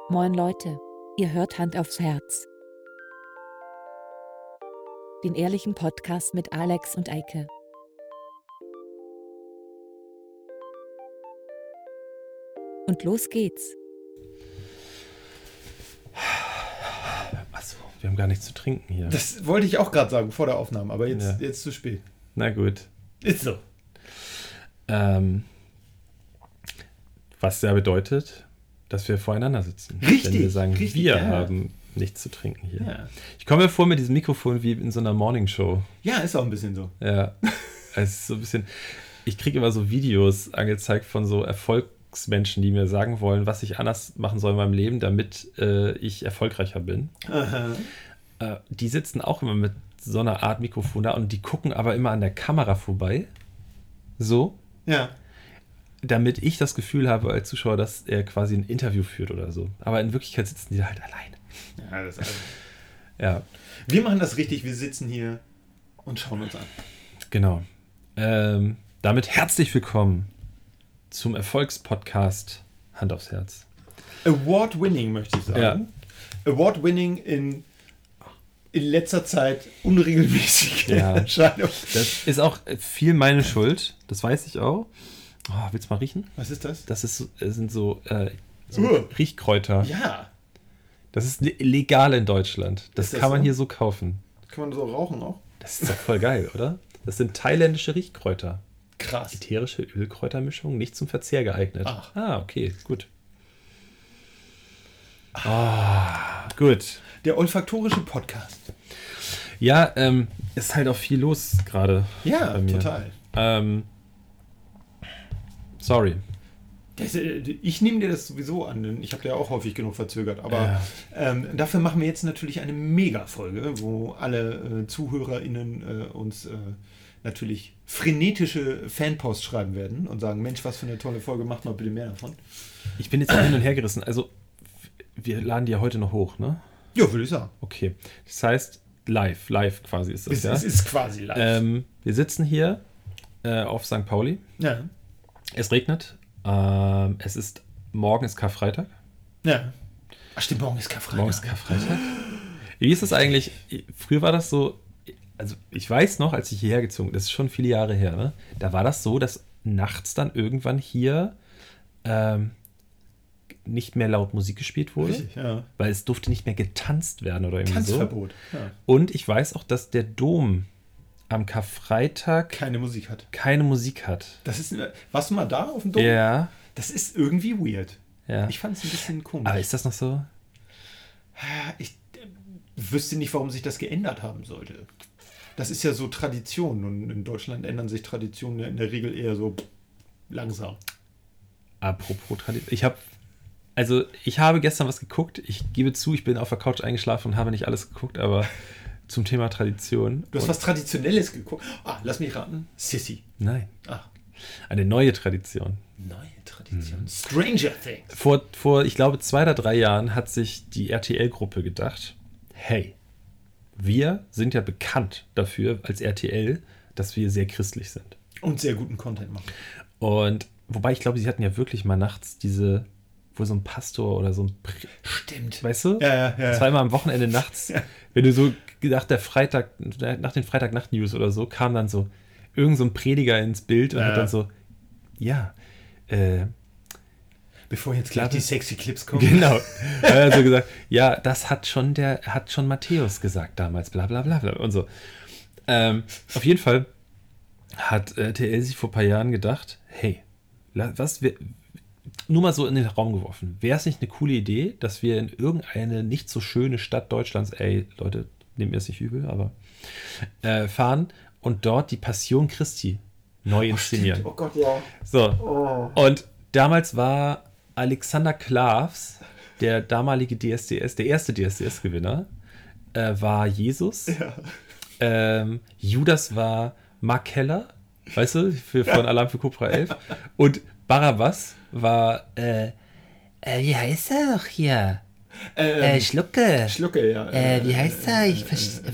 Moin Leute, ihr hört Hand aufs Herz. Den ehrlichen Podcast mit Alex und Eike. Und los geht's. Achso, wir haben gar nichts zu trinken hier. Das wollte ich auch gerade sagen vor der Aufnahme, aber jetzt zu spät. Na gut. Ist so. Was ja bedeutet, dass wir voreinander sitzen. Richtig. Wenn wir sagen, richtig, wir ja. haben nichts zu trinken hier. Ja. Ich komme mir vor mit diesem Mikrofon wie in so einer Morningshow. Ja, ist auch ein bisschen so. Ja. Es ist so ein bisschen. Ich kriege immer so Videos angezeigt von so Erfolgsmenschen, die mir sagen wollen, was ich anders machen soll in meinem Leben, damit ich erfolgreicher bin. Aha. Die sitzen auch immer mit so einer Art Mikrofon da und die gucken aber immer an der Kamera vorbei. So. Ja. Damit ich das Gefühl habe als Zuschauer, dass er quasi ein Interview führt oder so. Aber in Wirklichkeit sitzen die da halt alleine. Ja, das ist Ja, Wir machen das richtig, wir sitzen hier und schauen uns an. genau. Damit herzlich willkommen zum Erfolgspodcast Hand aufs Herz. Award-winning, möchte ich sagen. Ja. Award-winning in letzter Zeit unregelmäßig Erscheinung. Das ist auch viel meine Schuld, das weiß ich auch. Oh, willst du mal riechen? Was ist das? Das sind so Riechkräuter. Ja. Das ist legal in Deutschland. Das kann man hier so kaufen. Kann man so rauchen auch? Das ist doch voll geil, oder? Das sind thailändische Riechkräuter. Krass. Ätherische Ölkräutermischung, nicht zum Verzehr geeignet. Ach. Okay, gut. Gut. Der olfaktorische Podcast. Ja, ist halt auch viel los gerade. Ja, bei mir. total. Sorry. Ich nehme dir das sowieso an, denn ich habe ja auch häufig genug verzögert. Aber dafür machen wir jetzt natürlich eine Mega-Folge, wo alle ZuhörerInnen uns natürlich frenetische Fanposts schreiben werden und sagen, Mensch, was für eine tolle Folge, macht mal bitte mehr davon. Ich bin jetzt hin und her gerissen. Also, wir laden die ja heute noch hoch, ne? Ja, würde ich sagen. Okay. Das heißt, live quasi ist das, ja? Es ist quasi live. Wir sitzen hier auf St. Pauli. Ja. Es regnet. Morgen ist Karfreitag. Ja. Ach stimmt, morgen ist Karfreitag. Morgen ist Karfreitag. Wie ist das eigentlich? Früher war das so, also ich weiß noch, als ich hierher gezogen bin, das ist schon viele Jahre her, ne? Da war das so, dass nachts dann irgendwann hier nicht mehr laut Musik gespielt wurde. Richtig, ja. Weil es durfte nicht mehr getanzt werden oder irgendwie Tanzverbot. so. Ja. Und ich weiß auch, dass der Dom am Karfreitag keine Musik hat. Das ist, warst du mal da auf dem Dom? Ja. Das ist irgendwie weird. Ja. Ich fand es ein bisschen komisch. Aber ist das noch so? Ich wüsste nicht, warum sich das geändert haben sollte. Das ist ja so Tradition und in Deutschland ändern sich Traditionen ja in der Regel eher so langsam. Apropos Tradition. Ich habe gestern was geguckt. Ich gebe zu, ich bin auf der Couch eingeschlafen und habe nicht alles geguckt, aber zum Thema Tradition. Du hast was Traditionelles geguckt. Lass mich raten. Sissy. Nein. Ach. Eine neue Tradition. Neue Tradition. Stranger Things. Vor, ich glaube, 2 oder 3 Jahren hat sich die RTL-Gruppe gedacht, hey, wir sind ja bekannt dafür als RTL, dass wir sehr christlich sind. Und sehr guten Content machen. Und wobei ich glaube, sie hatten ja wirklich mal nachts wo so ein Pastor oder so ein Stimmt. Weißt du? Ja. Zweimal am Wochenende nachts, wenn du so nach den Freitagnacht-News oder so, kam dann so irgend so ein Prediger ins Bild und hat dann so, bevor jetzt gleich die sexy Clips kommen. Genau. Er hat so gesagt, ja, das hat schon Matthäus gesagt damals, bla bla bla bla und so. Auf jeden Fall hat RTL sich vor ein paar Jahren gedacht, hey, nur mal so in den Raum geworfen. Wäre es nicht eine coole Idee, dass wir in irgendeine nicht so schöne Stadt Deutschlands, Leute, nehmt mir es nicht übel, aber fahren und dort die Passion Christi neu inszenieren. Oh Gott, ja. So. Und damals war Alexander Klavs, der damalige DSDS, der erste DSDS-Gewinner, war Jesus. Ja. Judas war Mark Keller, weißt du, von Alarm für Cobra 11. Und Barabbas war, wie heißt er doch hier? Schlucke. Schlucke, ja. Wie heißt er? Ich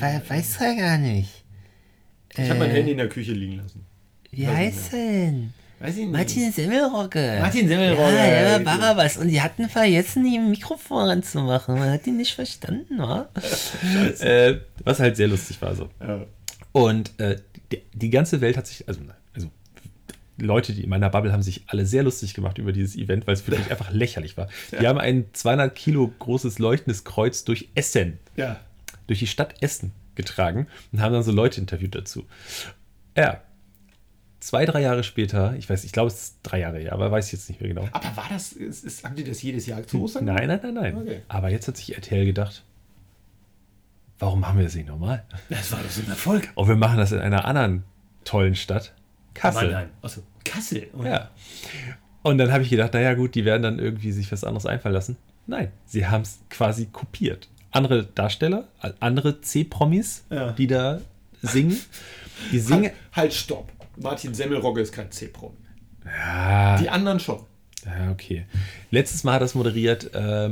weiß er gar nicht. Ich habe mein Handy in der Küche liegen lassen. Wie heißt er denn? Weiß ich nicht. Martin Semmelrogge. Martin Semmelrogge. Ja, der war Barabbas. Und die hatten vergessen, die im Mikrofon ranzumachen. Man hat die nicht verstanden, wa? Was halt sehr lustig war so. Ja. Und die ganze Welt hat sich, also Leute, die in meiner Bubble haben sich alle sehr lustig gemacht über dieses Event, weil es wirklich einfach lächerlich war. Die haben ein 200 Kilo großes leuchtendes Kreuz durch Essen, Ja. durch die Stadt Essen getragen und haben dann so Leute interviewt dazu. Ja. 2-3 Jahre später, ich glaube, es ist 3 Jahre her, aber weiß ich jetzt nicht mehr genau. Aber war das, haben die das jedes Jahr zu Ostern? Nein. Okay. Aber jetzt hat sich RTL gedacht, warum machen wir das nicht normal? Das war doch so ein Erfolg. Und wir machen das in einer anderen tollen Stadt, Kassel. Nein. Achso, Kassel. Oder? Ja. Und dann habe ich gedacht, naja gut, die werden dann irgendwie sich was anderes einfallen lassen. Nein, sie haben es quasi kopiert. Andere Darsteller, andere C-Promis, Ja. die da singen. Die singen... Halt, stopp. Martin Semmelrogge ist kein C-Promi. Ja, Die anderen schon. ja, okay. Letztes Mal hat das moderiert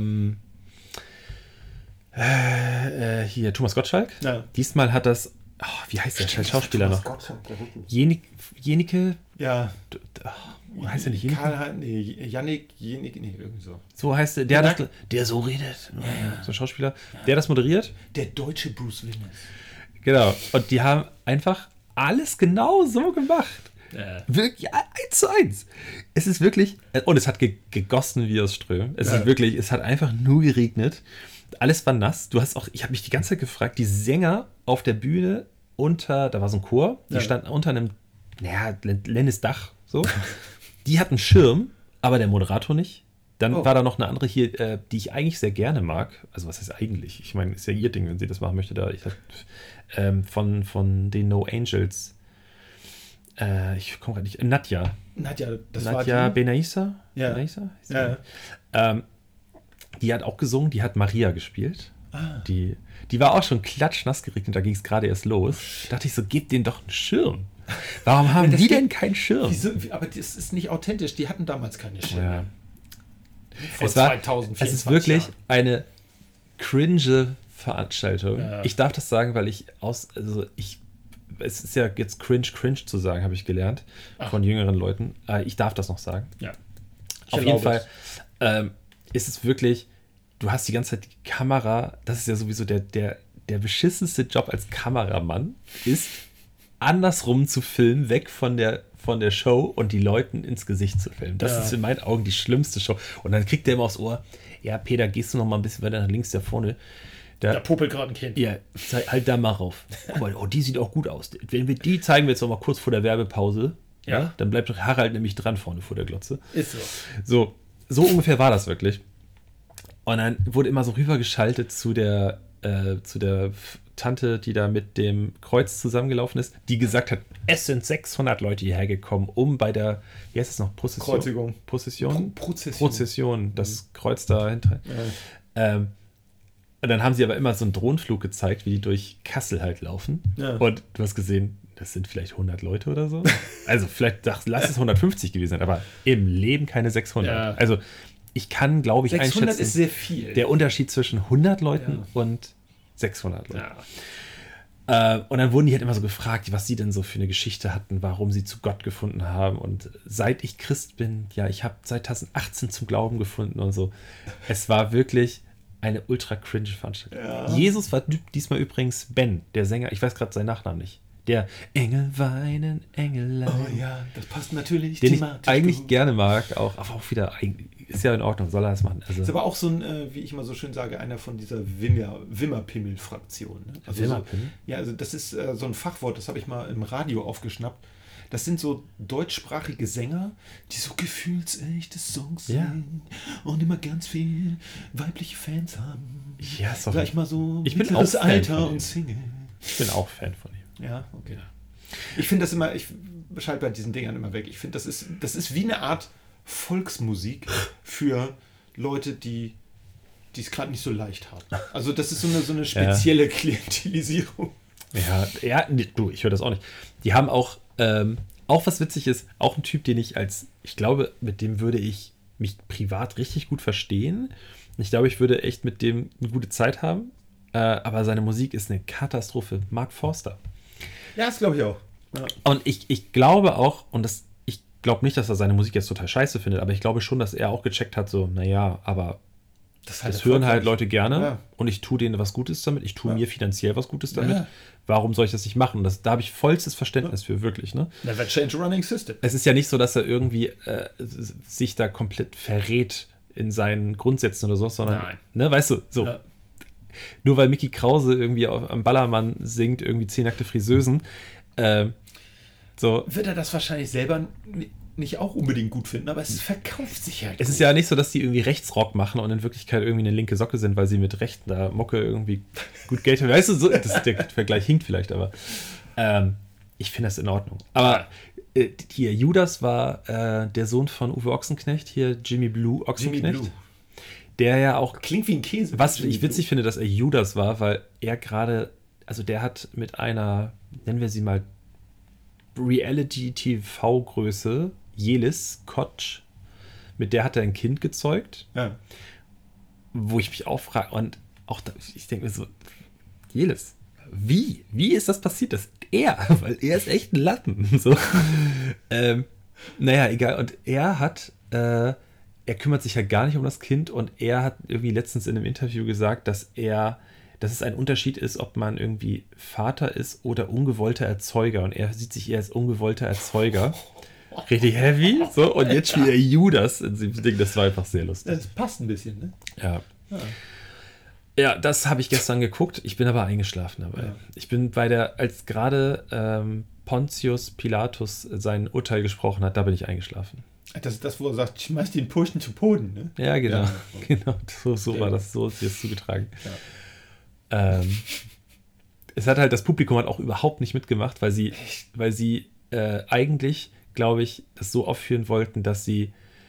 hier Thomas Gottschalk. Ja. Diesmal hat das... Oh, wie heißt der Schauspieler noch? Jenike... Ja. Heißt der nicht Jenike? Yannick, irgendwie so. So heißt der, der so redet. Ja. So ein Schauspieler. Der hat das moderiert. Der deutsche Bruce Willis. Genau. Und die haben einfach alles genau so gemacht. Wirklich 1:1. Es ist wirklich, und es hat gegossen wie aus Strömen. Es ist wirklich, es hat einfach nur geregnet. Alles war nass. Ich habe mich die ganze Zeit gefragt, die Sänger auf der Bühne da war so ein Chor, die standen unter einem, Lennis-Dach, so. Die hatten einen Schirm, aber der Moderator nicht. Dann war da noch eine andere hier, die ich eigentlich sehr gerne mag. Also was heißt eigentlich? Ich meine, ist ja ihr Ding, wenn sie das machen möchte. Von den No Angels. Ich komme gerade nicht. Nadja, war die. Benaissa? Ja. Benaissa? Ja. Die hat auch gesungen, die hat Maria gespielt. Die war auch schon klatschnass geregnet, da ging es gerade erst los. Da dachte ich so, gebt denen doch einen Schirm. Warum haben die denn keinen Schirm? Wieso? Aber das ist nicht authentisch. Die hatten damals keine Schirme. Ja. Vor 2024 Es ist wirklich Jahren. eine cringe Veranstaltung. Ja. Ich darf das sagen, weil es ist ja jetzt cringe zu sagen, habe ich gelernt von jüngeren Leuten. Ich darf das noch sagen. Ja. Auf jeden Fall ist es wirklich, du hast die ganze Zeit die Kamera, das ist ja sowieso der beschissenste Job als Kameramann, ist andersrum zu filmen, weg von der Show und die Leuten ins Gesicht zu filmen. Das ist in meinen Augen die schlimmste Show. Und dann kriegt der immer aufs Ohr, ja, Peter, gehst du noch mal ein bisschen weiter nach links, da vorne. Da popelt gerade ein Kind. Ja, halt da mal rauf. Guck mal, die sieht auch gut aus. Wenn wir die zeigen wir jetzt noch mal kurz vor der Werbepause. Ja. Dann bleibt doch Harald nämlich dran vorne vor der Glotze. Ist so. So ungefähr war das wirklich. Und dann wurde immer so rübergeschaltet zu der Tante, die da mit dem Kreuz zusammengelaufen ist, die gesagt hat, es sind 600 Leute hierher gekommen, um bei der, wie heißt es noch, Kreuzigung. Prozession, das Kreuz dahinter. Ja. Und dann haben sie aber immer so einen Drohnenflug gezeigt, wie die durch Kassel halt laufen. Ja. Und du hast gesehen, das sind vielleicht 100 Leute oder so. Also vielleicht lass es 150 gewesen sein, aber im Leben keine 600. Ja. Also ich kann, glaube ich, 600 einschätzen, ist sehr viel. Der Unterschied zwischen 100 Leuten und 600 Leuten. Ja. Und dann wurden die halt immer so gefragt, was sie denn so für eine Geschichte hatten, warum sie zu Gott gefunden haben. Und seit ich Christ bin, ich habe seit 2018 zum Glauben gefunden und so. Es war wirklich eine ultra cringe Veranstaltung. Ja. Jesus war diesmal übrigens Ben, der Sänger. Ich weiß gerade seinen Nachnamen nicht. Der Engel weinen, Engel. Oh ja, das passt natürlich. Den ich eigentlich gerne mag, aber auch wieder, ist ja in Ordnung, soll er das machen. Also, ist aber auch so ein, wie ich mal so schön sage, einer von dieser Wimmerpimmel-Fraktion. Ne? Also Wimmerpimmel? Also das ist so ein Fachwort, das habe ich mal im Radio aufgeschnappt. Das sind so deutschsprachige Sänger, die so gefühlsechte Songs singen und immer ganz viel weibliche Fans haben. Ja, ist doch. Gleich mal so ich bin auch Alter und Single. Ich bin auch Fan von ihm. Ja, okay. Ich finde das immer, ich schalte bei diesen Dingern immer weg. Ich finde, das ist wie eine Art Volksmusik für Leute, die es gerade nicht so leicht haben. Also das ist so eine spezielle Klientelisierung. Ja, du, ich höre das auch nicht. Die haben auch was witzig ist, auch ein Typ, den ich glaube, mit dem würde ich mich privat richtig gut verstehen. Ich glaube, ich würde echt mit dem eine gute Zeit haben. Aber seine Musik ist eine Katastrophe. Mark Forster. Ja, das glaube ich auch. Ja. Und ich glaube auch, und ich glaube nicht, dass er seine Musik jetzt total scheiße findet, aber ich glaube schon, dass er auch gecheckt hat, so, naja, aber das hören halt Leute gerne und ich tue denen was Gutes damit, ich tue mir finanziell was Gutes damit. Ja. Warum soll ich das nicht machen? Da habe ich vollstes Verständnis für, wirklich. Ne? Never change a running system. Es ist ja nicht so, dass er irgendwie sich da komplett verrät in seinen Grundsätzen oder so, sondern, ne, weißt du, so. Ja. Nur weil Mickey Krause irgendwie am Ballermann singt, irgendwie 10 nackte Friseusen, so. Wird er das wahrscheinlich selber nicht auch unbedingt gut finden, aber es verkauft sich halt. Es ist ja nicht so, dass die irgendwie Rechtsrock machen und in Wirklichkeit irgendwie eine linke Socke sind, weil sie mit rechter Mocke irgendwie gut Geld haben. Weißt du, so, der Vergleich hinkt vielleicht, aber ich finde das in Ordnung. Aber hier, Judas war der Sohn von Uwe Ochsenknecht, hier Jimmy Blue Ochsenknecht. Jimmy Blue. Der ja auch... Klingt wie ein Käse. Was ich witzig finde, dass er Judas war, weil er gerade, also der hat mit einer, nennen wir sie mal, Reality-TV-Größe, Jelis Kotsch, mit der hat er ein Kind gezeugt, wo ich mich auch frage, und auch da, ich denke mir so, Jelis, wie ist das passiert? Weil er ist echt ein Lappen. So. Naja, egal. Und er kümmert sich ja gar nicht um das Kind und er hat irgendwie letztens in einem Interview gesagt, dass es ein Unterschied ist, ob man irgendwie Vater ist oder ungewollter Erzeuger. Und er sieht sich eher als ungewollter Erzeuger. Richtig heavy. So, und jetzt spielt er Judas in diesem Ding. Das war einfach sehr lustig. Das passt ein bisschen, ne? Ja, das habe ich gestern geguckt. Ich bin aber eingeschlafen dabei. Ja. Ich bin als gerade Pontius Pilatus sein Urteil gesprochen hat, da bin ich eingeschlafen. Das ist das, wo er sagt, schmeiß den Purchen zu Boden, ne? Ja, genau. Ja. Genau, so war das, so ist es zugetragen. Ja. Es hat halt, das Publikum hat auch überhaupt nicht mitgemacht, weil sie eigentlich, glaube ich, das so aufführen wollten, dass sie,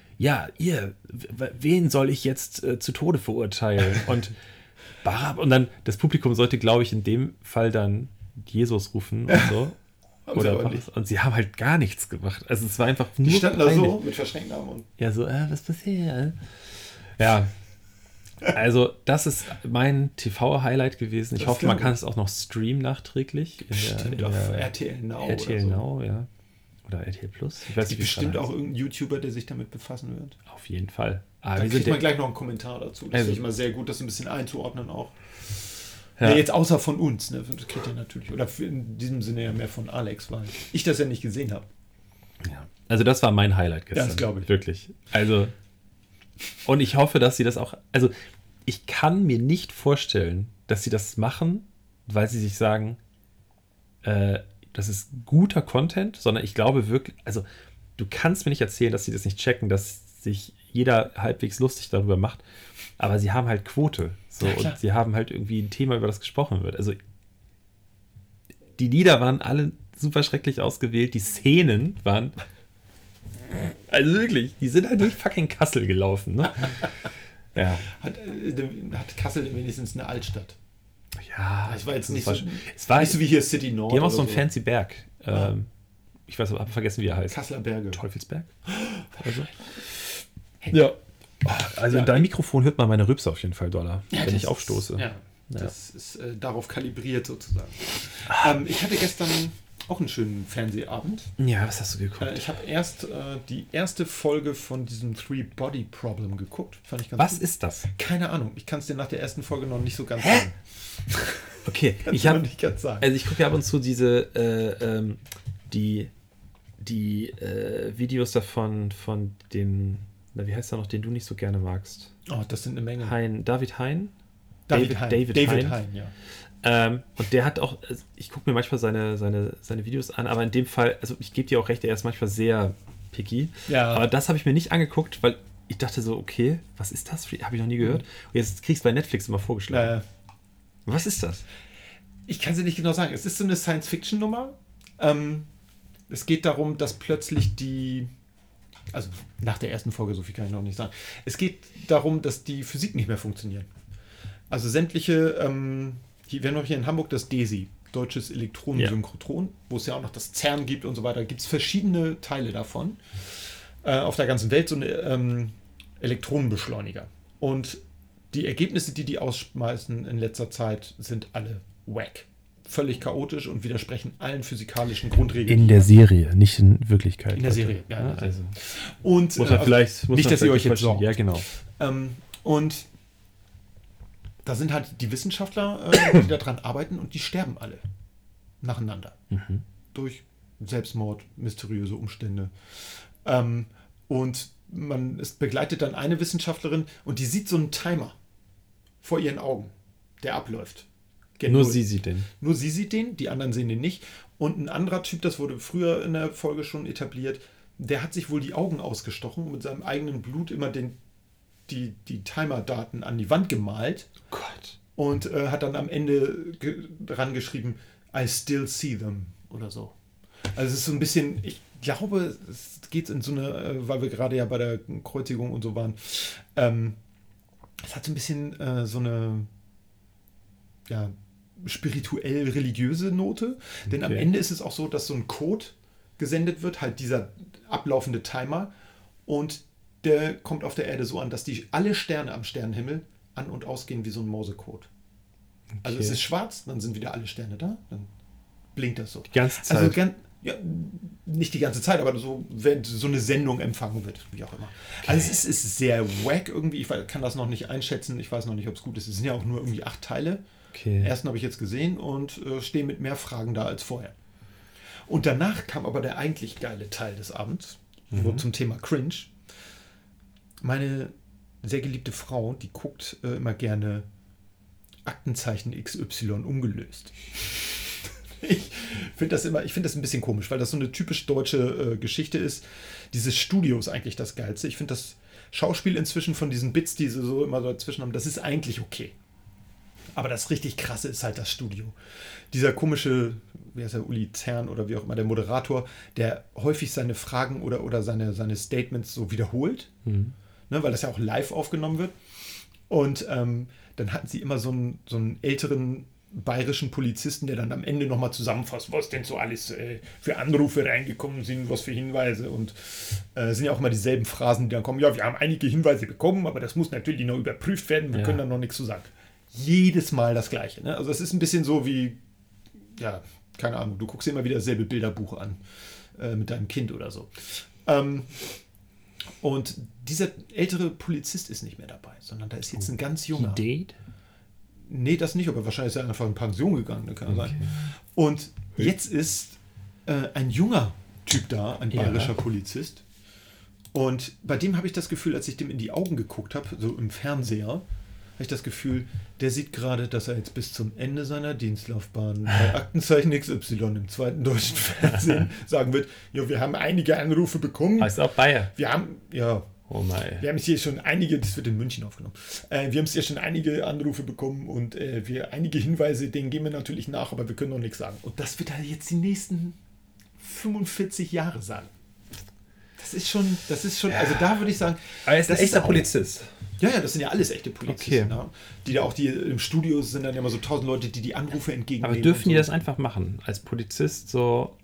wen soll ich jetzt zu Tode verurteilen? Und und dann, das Publikum sollte, glaube ich, in dem Fall dann Jesus rufen und so. Und sie haben halt gar nichts gemacht. Also es war einfach nur. Die standen da so mit verschränkten Armen. Und ja, so, was passiert? Ja. Also, das ist mein TV-Highlight gewesen. Ich hoffe, man kann es auch noch streamen nachträglich. Bestimmt auf RTL Now. RTL Now, ja. Oder RTL Plus. Ich weiß nicht, bestimmt auch irgendein YouTuber, der sich damit befassen wird. Auf jeden Fall. Da kriegt man gleich noch einen Kommentar dazu. Das finde ich immer sehr gut, das ein bisschen einzuordnen auch. Ja. Jetzt außer von uns, ne? Das kriegt ihr natürlich. Oder in diesem Sinne ja mehr von Alex, weil ich das ja nicht gesehen habe. Ja. Also das war mein Highlight gestern. Ja, das glaube ich. Wirklich. Also, und ich hoffe, dass sie das auch, also ich kann mir nicht vorstellen, dass sie das machen, weil sie sich sagen, das ist guter Content, sondern ich glaube wirklich, also du kannst mir nicht erzählen, dass sie das nicht checken, dass sich jeder halbwegs lustig darüber macht, aber sie haben halt Quote. So, und sie haben halt irgendwie ein Thema, über das gesprochen wird. Also die Lieder waren alle super schrecklich ausgewählt, die Szenen waren, also wirklich, die sind halt durch fucking Kassel gelaufen. Ne? Ja. Hat Kassel denn wenigstens eine Altstadt? Ja, es war jetzt nicht so wie hier City Nord. Die haben auch so einen fancy Berg. Ich weiß, habe vergessen, wie er heißt. Kasseler Berge. Teufelsberg? Also. Ja. Also in deinem Mikrofon hört man meine Rübse auf jeden Fall doller, wenn ich aufstoße. Das ist darauf kalibriert sozusagen. Ich hatte gestern auch einen schönen Fernsehabend. Ja, was hast du geguckt? Ich habe erst die erste Folge von diesem Three-Body-Problem geguckt. Fand ich ganz was gut. ist das? Keine Ahnung. Ich kann es dir nach der ersten Folge noch nicht so ganz sagen. Okay, ich habe nicht ganz sagen. Also ich gucke ja ab und zu diese die Videos davon von den, wie heißt er noch, den du nicht so gerne magst? Oh, das sind eine Menge. David Hein? David Hein, ja. Und der hat auch, ich gucke mir manchmal seine Videos an, aber in dem Fall, also ich gebe dir auch recht, er ist manchmal sehr picky. Ja. Aber das habe ich mir nicht angeguckt, weil ich dachte so, okay, was ist das? Habe ich noch nie gehört. Und jetzt kriegst du bei Netflix immer vorgeschlagen. Was ist das? Ich kann es dir nicht genau sagen. Es ist so eine Science-Fiction-Nummer. Es geht darum, dass plötzlich also nach der ersten Folge, so viel kann ich noch nicht sagen. Es geht darum, dass die Physik nicht mehr funktioniert. Also sämtliche, wir haben noch hier in Hamburg das DESI, Deutsches Elektronensynchrotron, wo es ja auch noch das CERN gibt und so weiter. Gibt es verschiedene Teile davon. Auf der ganzen Welt so eine Elektronenbeschleuniger. Und die Ergebnisse, die ausschmeißen in letzter Zeit, sind alle wack. völlig chaotisch und widersprechen allen physikalischen Grundregeln. In der Serie, nicht in Wirklichkeit. In der Serie, ja. Also. Und Muss man vielleicht, nicht, dass ihr euch jetzt sorgt. Ja, genau. Und da sind halt die Wissenschaftler, die daran arbeiten und die sterben alle nacheinander. Durch Selbstmord, mysteriöse Umstände. Und es begleitet dann eine Wissenschaftlerin und die sieht so einen Timer vor ihren Augen, der abläuft. Nur sie sieht den. Nur sie sieht den, die anderen sehen den nicht. Und ein anderer Typ, das wurde früher in der Folge schon etabliert, der hat sich wohl die Augen ausgestochen und mit seinem eigenen Blut immer die Timer-Daten an die Wand gemalt. Oh Gott. Und hat dann am Ende dran geschrieben, I still see them oder so. Also es ist so ein bisschen, ich glaube, es geht in so eine, weil wir gerade ja bei der Kreuzigung und so waren, es hat so ein bisschen so eine spirituell-religiöse Note. Denn am Ende ist es auch so, dass so ein Code gesendet wird, halt dieser ablaufende Timer. Und der kommt auf der Erde so an, dass alle Sterne am Sternenhimmel an- und ausgehen wie so ein Morsecode. Okay. Also es ist schwarz, dann sind wieder alle Sterne da, dann blinkt das so. Die ganze Zeit? Also nicht die ganze Zeit, aber so, wenn so eine Sendung empfangen wird, wie auch immer. Okay. Also es ist sehr wack irgendwie, ich kann das noch nicht einschätzen, ich weiß noch nicht, ob es gut ist. Es sind ja auch nur irgendwie 8 Teile. Okay. Den ersten habe ich jetzt gesehen und stehe mit mehr Fragen da als vorher. Und danach kam aber der eigentlich geile Teil des Abends, zum Thema Cringe. Meine sehr geliebte Frau, die guckt immer gerne Aktenzeichen XY ungelöst. Ich finde das ein bisschen komisch, weil das so eine typisch deutsche Geschichte ist. Dieses Studio ist eigentlich das Geilste. Ich finde das Schauspiel inzwischen von diesen Bits, die sie so immer dazwischen haben, das ist eigentlich okay. Aber das richtig Krasse ist halt das Studio. Dieser komische, wie heißt der, Uli Zern oder wie auch immer, der Moderator, der häufig seine Fragen oder seine Statements so wiederholt, ne, weil das ja auch live aufgenommen wird. Und dann hatten sie immer so einen älteren bayerischen Polizisten, der dann am Ende nochmal zusammenfasst, was denn so alles für Anrufe reingekommen sind, was für Hinweise. Und sind ja auch immer dieselben Phrasen, die dann kommen. Ja, wir haben einige Hinweise bekommen, aber das muss natürlich noch überprüft werden. Wir können da noch nichts zu sagen. Jedes Mal das Gleiche. Ne? Also es ist ein bisschen so wie, ja, keine Ahnung, du guckst dir immer wieder dasselbe Bilderbuch an mit deinem Kind oder so. Und dieser ältere Polizist ist nicht mehr dabei, sondern da ist jetzt ein ganz junger. Date? Nee, das nicht, aber wahrscheinlich ist er einfach in Pension gegangen, kann sein. Und jetzt ist ein junger Typ da, ein bayerischer Polizist. Und bei dem habe ich das Gefühl, als ich dem in die Augen geguckt habe, so im Fernseher, habe ich das Gefühl, der sieht gerade, dass er jetzt bis zum Ende seiner Dienstlaufbahn bei Aktenzeichen XY im zweiten deutschen Fernsehen sagen wird, ja, wir haben einige Anrufe bekommen. Heißt auch Bayer. Wir haben, ja, oh mein. wir haben jetzt hier schon einige, das wird in München aufgenommen, wir haben jetzt hier schon einige Anrufe bekommen und einige Hinweise, denen gehen wir natürlich nach, aber wir können noch nichts sagen. Und das wird er jetzt die nächsten 45 Jahre sagen. Das ist schon, also da würde ich sagen, aber er ist ein das echter auch, Polizist. Ja, das sind ja alles echte Polizisten. Okay. Ne? Die da auch, die im Studio sind dann immer so 1000 Leute, die Anrufe entgegennehmen. Aber dürfen so. die das einfach machen? Als Polizist so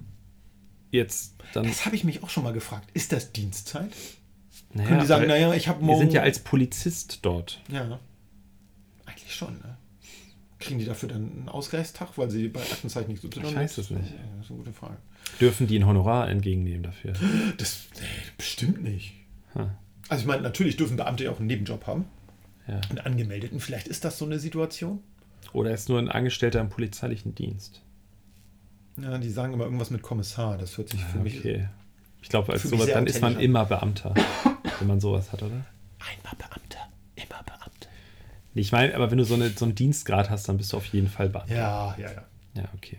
jetzt dann... Das habe ich mich auch schon mal gefragt. Ist das Dienstzeit? Naja, können die sagen, naja, ich habe morgen... Wir sind ja als Polizist dort. Ja, eigentlich schon, ne? Kriegen die dafür dann einen Ausgleichstag, weil sie bei Aktenzeichen nichts zu tun haben? Ich weiß es nicht. Ja, das ist eine gute Frage. Dürfen die ein Honorar entgegennehmen dafür? Bestimmt nicht. Hm. Also ich meine, natürlich dürfen Beamte ja auch einen Nebenjob haben. Ja. Einen Angemeldeten. Vielleicht ist das so eine Situation. Oder ist nur ein Angestellter im polizeilichen Dienst? Ja, die sagen immer irgendwas mit Kommissar. Das hört sich für mich... Okay. Ich glaube, als für sowas, mich sehr dann ist man authentisch immer Beamter, wenn man sowas hat, oder? Einmal Beamter, immer Beamter. Ich meine, aber wenn du so einen Dienstgrad hast, dann bist du auf jeden Fall Beamter. Ja. Ja, okay.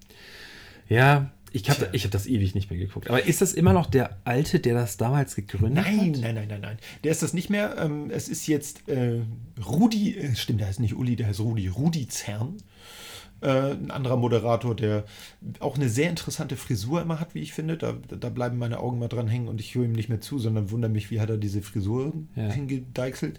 Ja, ich hab das ewig nicht mehr geguckt. Aber ist das immer noch der Alte, der das damals gegründet hat? Nein. Der ist das nicht mehr. Es ist jetzt Rudi, stimmt, der heißt nicht Uli, der heißt Rudi Zern. Ein anderer Moderator, der auch eine sehr interessante Frisur immer hat, wie ich finde. Da bleiben meine Augen mal dran hängen und ich höre ihm nicht mehr zu, sondern wundere mich, wie hat er diese Frisur hingedeichselt.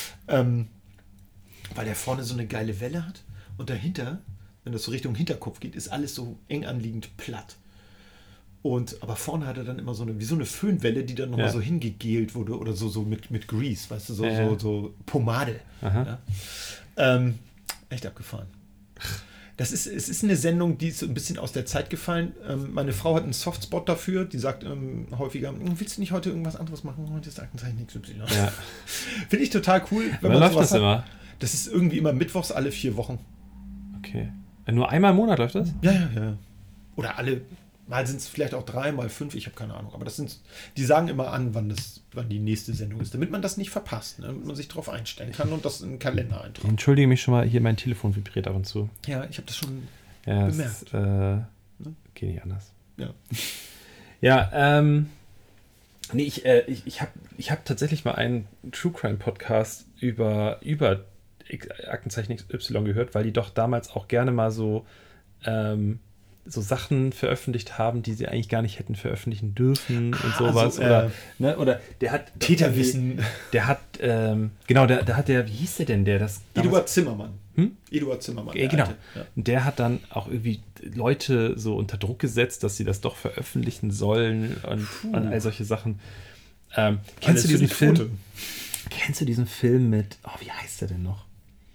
Weil der vorne so eine geile Welle hat und dahinter, wenn das so Richtung Hinterkopf geht, ist alles so eng anliegend platt. Aber vorne hat er dann immer wie so eine Föhnwelle, die dann nochmal so hingegelt wurde oder so mit Grease, weißt du, so Pomade. Ja? Echt abgefahren. es ist eine Sendung, die ist so ein bisschen aus der Zeit gefallen. Meine Frau hat einen Softspot dafür, die sagt häufiger, willst du nicht heute irgendwas anderes machen? Heute ist Aktenzeichen XY. Ja. Finde ich total cool. Wann läuft das hat. immer? Das ist irgendwie immer mittwochs alle 4 Wochen. Okay. Nur einmal im Monat läuft das? Ja. Oder mal sind es vielleicht auch 3, mal 5, ich habe keine Ahnung. Aber die sagen immer an, wann die nächste Sendung ist, damit man das nicht verpasst, ne? Damit man sich darauf einstellen kann und das in den Kalender Ich eintragen. entschuldige mich schon mal, hier mein Telefon vibriert ab und zu. Ja, ich habe das schon bemerkt. bemerkt. Geht nicht anders. Ja. Ja, nee, ich hab tatsächlich mal einen True Crime Podcast über Aktenzeichen XY gehört, weil die doch damals auch gerne mal so Sachen veröffentlicht haben, die sie eigentlich gar nicht hätten veröffentlichen dürfen und sowas. Oder der hat Täterwissen. Der hat, genau, der hat wie hieß der denn, der das Eduard Zimmermann. Hm? Eduard Zimmermann. Genau. Alte. Ja. Der hat dann auch irgendwie Leute so unter Druck gesetzt, dass sie das doch veröffentlichen sollen und all solche Sachen. Kennst du diesen Film? Kennst du diesen Film mit, wie heißt der denn noch?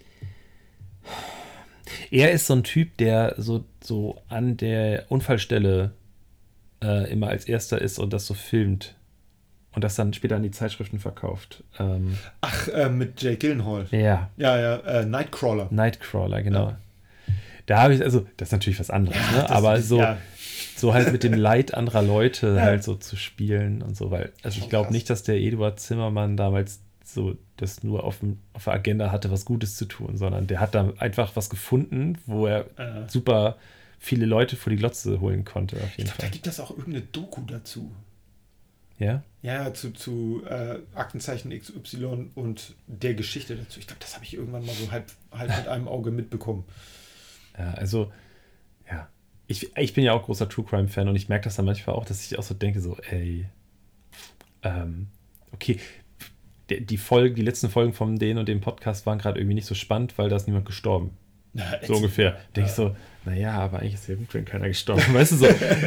Er ist so ein Typ, der so an der Unfallstelle immer als erster ist und das so filmt und das dann später an die Zeitschriften verkauft. Mit Jake Gyllenhaal. Ja. Ja, Nightcrawler. Nightcrawler, genau. Ja. Da habe ich, das ist natürlich was anderes, ne? Aber so halt mit dem Leid anderer Leute halt so zu spielen und so, weil, ich glaube nicht, dass der Eduard Zimmermann damals so das nur auf der Agenda hatte, was Gutes zu tun, sondern der hat da einfach was gefunden, wo er super viele Leute vor die Glotze holen konnte. Auf jeden Fall. Da gibt es auch irgendeine Doku dazu. Ja? Ja, zu Aktenzeichen XY und der Geschichte dazu. Ich glaube, das habe ich irgendwann mal so halb mit einem Auge mitbekommen. Ja, also, ja. Ich bin ja auch großer True Crime Fan und ich merke das dann manchmal auch, dass ich auch so denke, so, okay, die letzten Folgen von denen und dem Podcast waren gerade irgendwie nicht so spannend, weil da ist niemand gestorben. So ungefähr. Denke ich so, naja, aber eigentlich ist ja gut, wenn keiner gestorben ist. Weißt du so?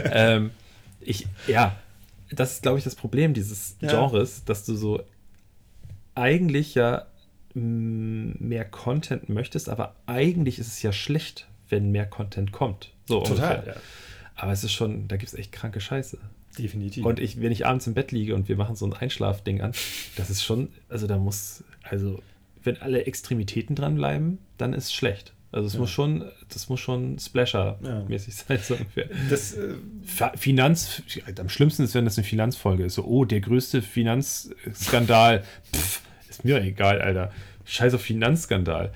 Das ist, glaube ich, das Problem dieses Genres, dass du so eigentlich ja mehr Content möchtest, aber eigentlich ist es ja schlecht, wenn mehr Content kommt. So total. Ungefähr. Ja. Aber es ist schon, da gibt es echt kranke Scheiße. Definitiv. Und wenn ich abends im Bett liege und wir machen so ein Einschlafding an, das ist schon, wenn alle Extremitäten dranbleiben, dann ist es schlecht. Also es muss schon Splasher-mäßig sein, so ungefähr. Am schlimmsten ist, wenn das eine Finanzfolge ist. So, der größte Finanzskandal. Ist mir egal, Alter. Scheiß auf Finanzskandal.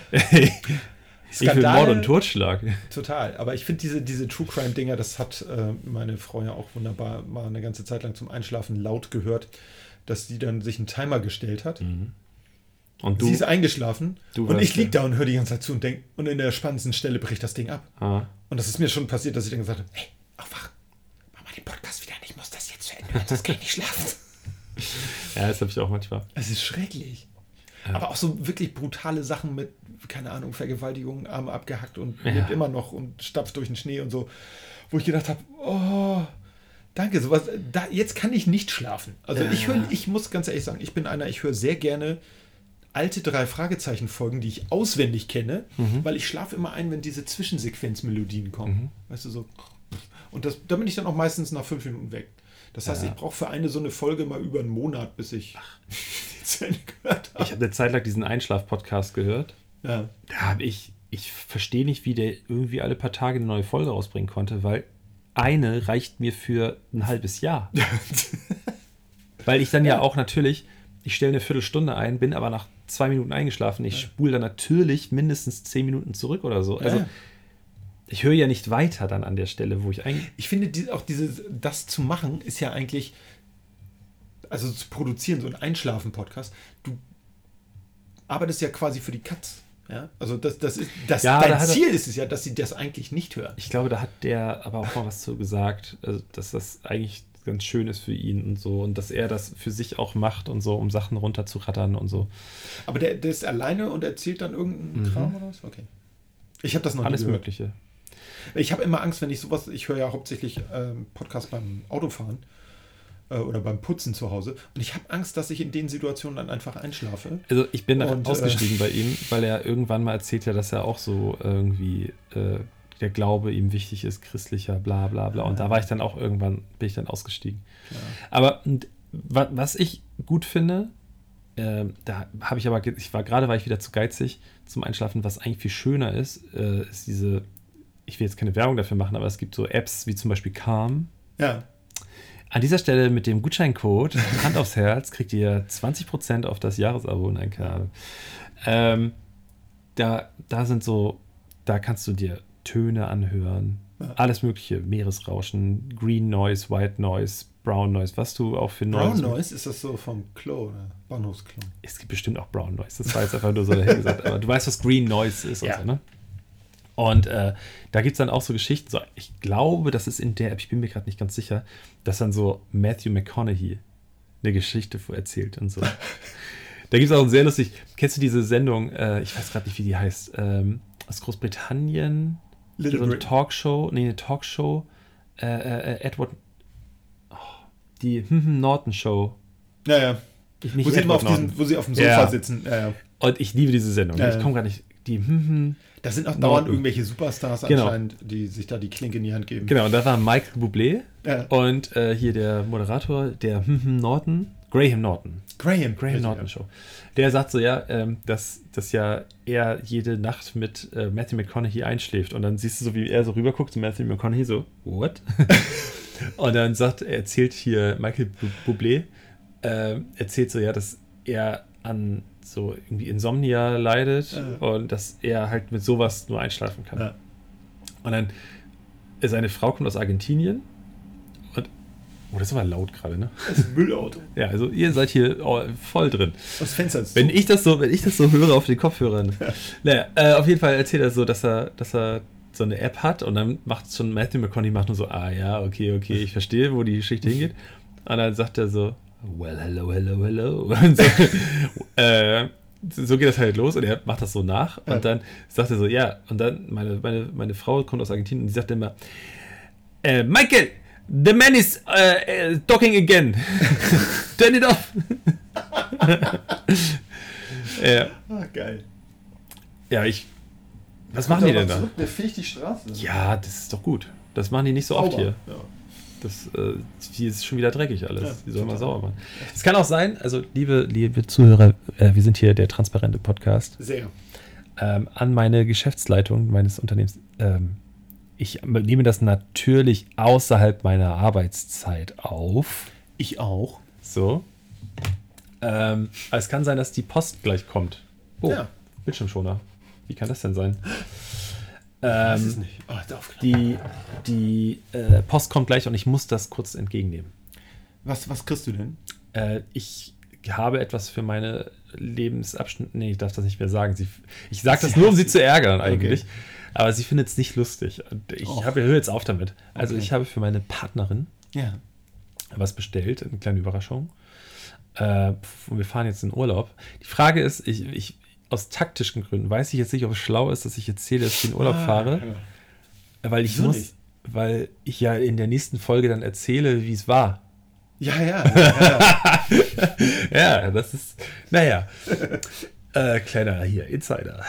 Ich will Mord und Totschlag. Total. Aber ich finde diese True Crime-Dinger, das hat meine Frau ja auch wunderbar mal eine ganze Zeit lang zum Einschlafen laut gehört, dass die dann sich einen Timer gestellt hat. Mhm. Und sie ist eingeschlafen und ich liege da und höre die ganze Zeit zu und denke, und in der spannendsten Stelle bricht das Ding ab. Und das ist mir schon passiert, dass ich dann gesagt habe, hey, aufwach, mach mal den Podcast wieder an, ich muss das jetzt zu Ende hören, das kann ich nicht schlafen. Ja, das habe ich auch manchmal. Es ist schrecklich. Ja. Aber auch so wirklich brutale Sachen mit, keine Ahnung, Vergewaltigung, Arme abgehackt und lebt immer noch und stapft durch den Schnee und so, wo ich gedacht habe, oh, danke, sowas, jetzt kann ich nicht schlafen. Also ich muss ganz ehrlich sagen, ich höre sehr gerne alte 3-Fragezeichen-Folgen, die ich auswendig kenne, weil ich schlafe immer ein, wenn diese Zwischensequenzmelodien kommen. Weißt du, so. Und da bin ich dann auch meistens nach 5 Minuten weg. Das heißt, ich brauche für eine so eine Folge mal über einen Monat, bis ich die zu Ende gehört habe. Ich habe eine Zeit lang diesen Einschlaf-Podcast gehört. Ja. Da habe ich verstehe nicht, wie der irgendwie alle paar Tage eine neue Folge rausbringen konnte, weil eine reicht mir für ein halbes Jahr. Weil ich dann ja auch natürlich, ich stelle eine Viertelstunde ein, bin aber nach 2 Minuten eingeschlafen. Ich spule dann natürlich mindestens 10 Minuten zurück oder so. Also ich höre ja nicht weiter dann an der Stelle, wo ich eigentlich... Ich finde, das zu machen, ist ja eigentlich, also zu produzieren, so einen Einschlafen-Podcast, du arbeitest ja quasi für die Katz. Ja? Also dein Ziel ist es ja, dass sie das eigentlich nicht hören. Ich glaube, da hat der aber auch mal was zu gesagt, also, dass das eigentlich ganz schön ist für ihn und so und dass er das für sich auch macht und so, um Sachen runterzurattern und so. Aber der ist alleine und erzählt dann irgendeinen Kram oder was? Okay. Ich habe das noch nie gehört. Alles Mögliche. Ich habe immer Angst, wenn ich sowas, ich höre ja hauptsächlich Podcasts beim Autofahren, oder beim Putzen zu Hause. Und ich habe Angst, dass ich in den Situationen dann einfach einschlafe. Also ich bin Und, ausgestiegen bei ihm, weil er irgendwann mal erzählt hat, dass er auch so irgendwie der Glaube ihm wichtig ist, christlicher, bla bla bla. Und da war ich dann auch bin ich dann ausgestiegen. Ja. Aber was ich gut finde, da habe ich aber, war ich wieder zu geizig zum Einschlafen. Was eigentlich viel schöner ist diese, ich will jetzt keine Werbung dafür machen, aber es gibt so Apps wie zum Beispiel Calm. Ja. An dieser Stelle mit dem Gutscheincode Hand aufs Herz kriegt ihr 20% auf das Jahresabo. Nein, keine Ahnung. Da sind so, da kannst du dir Töne anhören, alles mögliche, Meeresrauschen, Green Noise, White Noise, Brown Noise, was du auch für Brown Noise, ist das so vom Klo oder Bahnhofsklo? Es gibt bestimmt auch Brown Noise, das war jetzt einfach nur so dahingesagt, aber du weißt, was Green Noise ist und so, ne? Und da gibt es dann auch so Geschichten, so, ich glaube, das ist in der App, ich bin mir gerade nicht ganz sicher, dass dann so Matthew McConaughey eine Geschichte erzählt und so. Da gibt es auch sehr lustig, kennst du diese Sendung, ich weiß gerade nicht, wie die heißt, aus Großbritannien, Little so eine Britain. Talkshow, Edward, die Norton Show. Ja, ja. Nicht Wo sie, immer Edward Norton. wo sie auf dem Sofa Ja. sitzen. Ja, ja. Und ich liebe diese Sendung. Ja, Ich ja. komme gar nicht, die Da sind auch dauernd Norton. irgendwelche Superstars Genau. anscheinend, die sich da die Klinke in die Hand geben. Genau, und da war Michael Bublé Ja. und hier der Moderator, der Norton, Graham Norton. Graham Norton Show. Der sagt so, ja, dass ja er jede Nacht mit Matthew McConaughey einschläft. Und dann siehst du so, wie er so rüberguckt zu Matthew McConaughey, so, what? Und dann erzählt hier Michael Bublé, erzählt so, ja, dass er an so irgendwie Insomnia leidet und dass er halt mit sowas nur einschlafen kann. Ja. Und dann, seine Frau kommt aus Argentinien und, oh, das ist aber laut gerade, ne? Das ist ein Müllauto. Ja, also ihr seid hier voll drin. Das Fenster ist Wenn zu. ich das so höre auf den Kopfhörern. Naja, auf jeden Fall erzählt er so, dass er so eine App hat und dann macht schon Matthew McConaughey macht nur so, ja, okay, ich verstehe, wo die Geschichte hingeht. Und dann sagt er so, well, hello. Und so geht das halt los und er macht das so nach und dann sagt er so, ja, und dann meine Frau kommt aus Argentinien und die sagt immer, Michael, the man is talking again. Turn it off. Ja. Geil. Ja, was machen die denn da? Der fegt die Straße. Ja, das ist doch gut. Das machen die nicht so oft Sauber. hier. Ja. Das hier ist schon wieder dreckig alles. Ja, die sollen mal total. sauber machen. Es kann auch sein, also liebe Zuhörer, wir sind hier der transparente Podcast. Sehr. An meine Geschäftsleitung meines Unternehmens. Ich nehme das natürlich außerhalb meiner Arbeitszeit auf. Ich auch. So. Aber es kann sein, dass die Post gleich kommt. Oh, Ja. Bildschirmschoner. Wie kann das denn sein? Das ist nicht. Oh, ist aufgenommen. Die Post kommt gleich und ich muss das kurz entgegennehmen. Was kriegst du denn? Ich habe etwas für meine Lebensabschnitte. Nee, ich darf das nicht mehr sagen. Ich sage das nur, um sie zu ärgern eigentlich. Okay. Aber sie findet es nicht lustig. Und ich höre jetzt auf damit. Also ich habe für meine Partnerin Ja. was bestellt, eine kleine Überraschung. Und wir fahren jetzt in Urlaub. Die Frage ist, ich aus taktischen Gründen weiß ich jetzt nicht, ob es schlau ist, dass ich erzähle, dass ich in Urlaub fahre. Weil ich Wieso nicht? weil ich ja in der nächsten Folge dann erzähle, wie es war. Ja. Ja, das ist, naja, kleiner hier, Insider.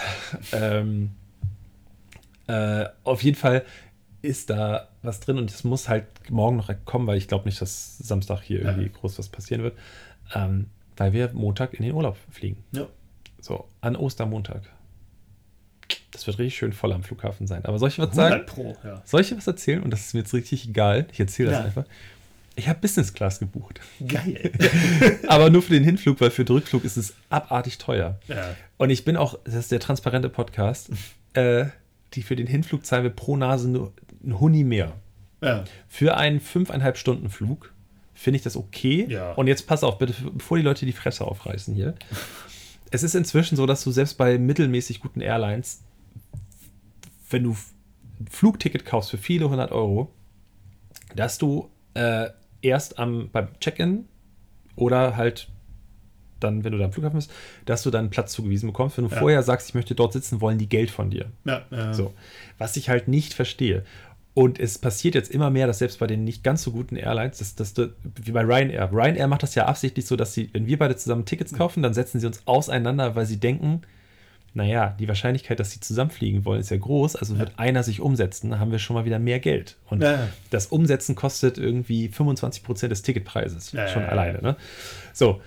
Auf jeden Fall ist da was drin und es muss halt morgen noch kommen, weil ich glaube nicht, dass Samstag hier irgendwie groß was passieren wird, weil wir Montag in den Urlaub fliegen. Ja. So, an Ostermontag. Das wird richtig schön voll am Flughafen sein. Aber soll ich was sagen? 100 Pro, ja. Soll ich was erzählen? Und das ist mir jetzt richtig egal. Ich erzähle das Ja. einfach. Ich habe Business Class gebucht. Geil. Aber nur für den Hinflug, weil für den Rückflug ist es abartig teuer. Ja. Und ich bin auch, das ist der transparente Podcast, die für den Hinflug zahlen wir pro Nase nur ein Huni mehr. Ja. Für einen 5,5 Stunden Flug finde ich das okay. Ja. Und jetzt pass auf, bitte, bevor die Leute die Fresse aufreißen hier. Es ist inzwischen so, dass du selbst bei mittelmäßig guten Airlines, wenn du ein Flugticket kaufst für viele 100 Euro, dass du erst beim Check-in oder halt dann, wenn du da am Flughafen bist, dass du dann einen Platz zugewiesen bekommst. Wenn du vorher sagst, ich möchte dort sitzen, wollen die Geld von dir. Ja. So. Was ich halt nicht verstehe. Und es passiert jetzt immer mehr, dass selbst bei den nicht ganz so guten Airlines, wie bei Ryanair. Ryanair macht das ja absichtlich so, dass sie, wenn wir beide zusammen Tickets kaufen, dann setzen sie uns auseinander, weil sie denken, naja, die Wahrscheinlichkeit, dass sie zusammenfliegen wollen, ist ja groß, also wird einer sich umsetzen, dann haben wir schon mal wieder mehr Geld. Und das Umsetzen kostet irgendwie 25% des Ticketpreises, schon alleine. Ne? So,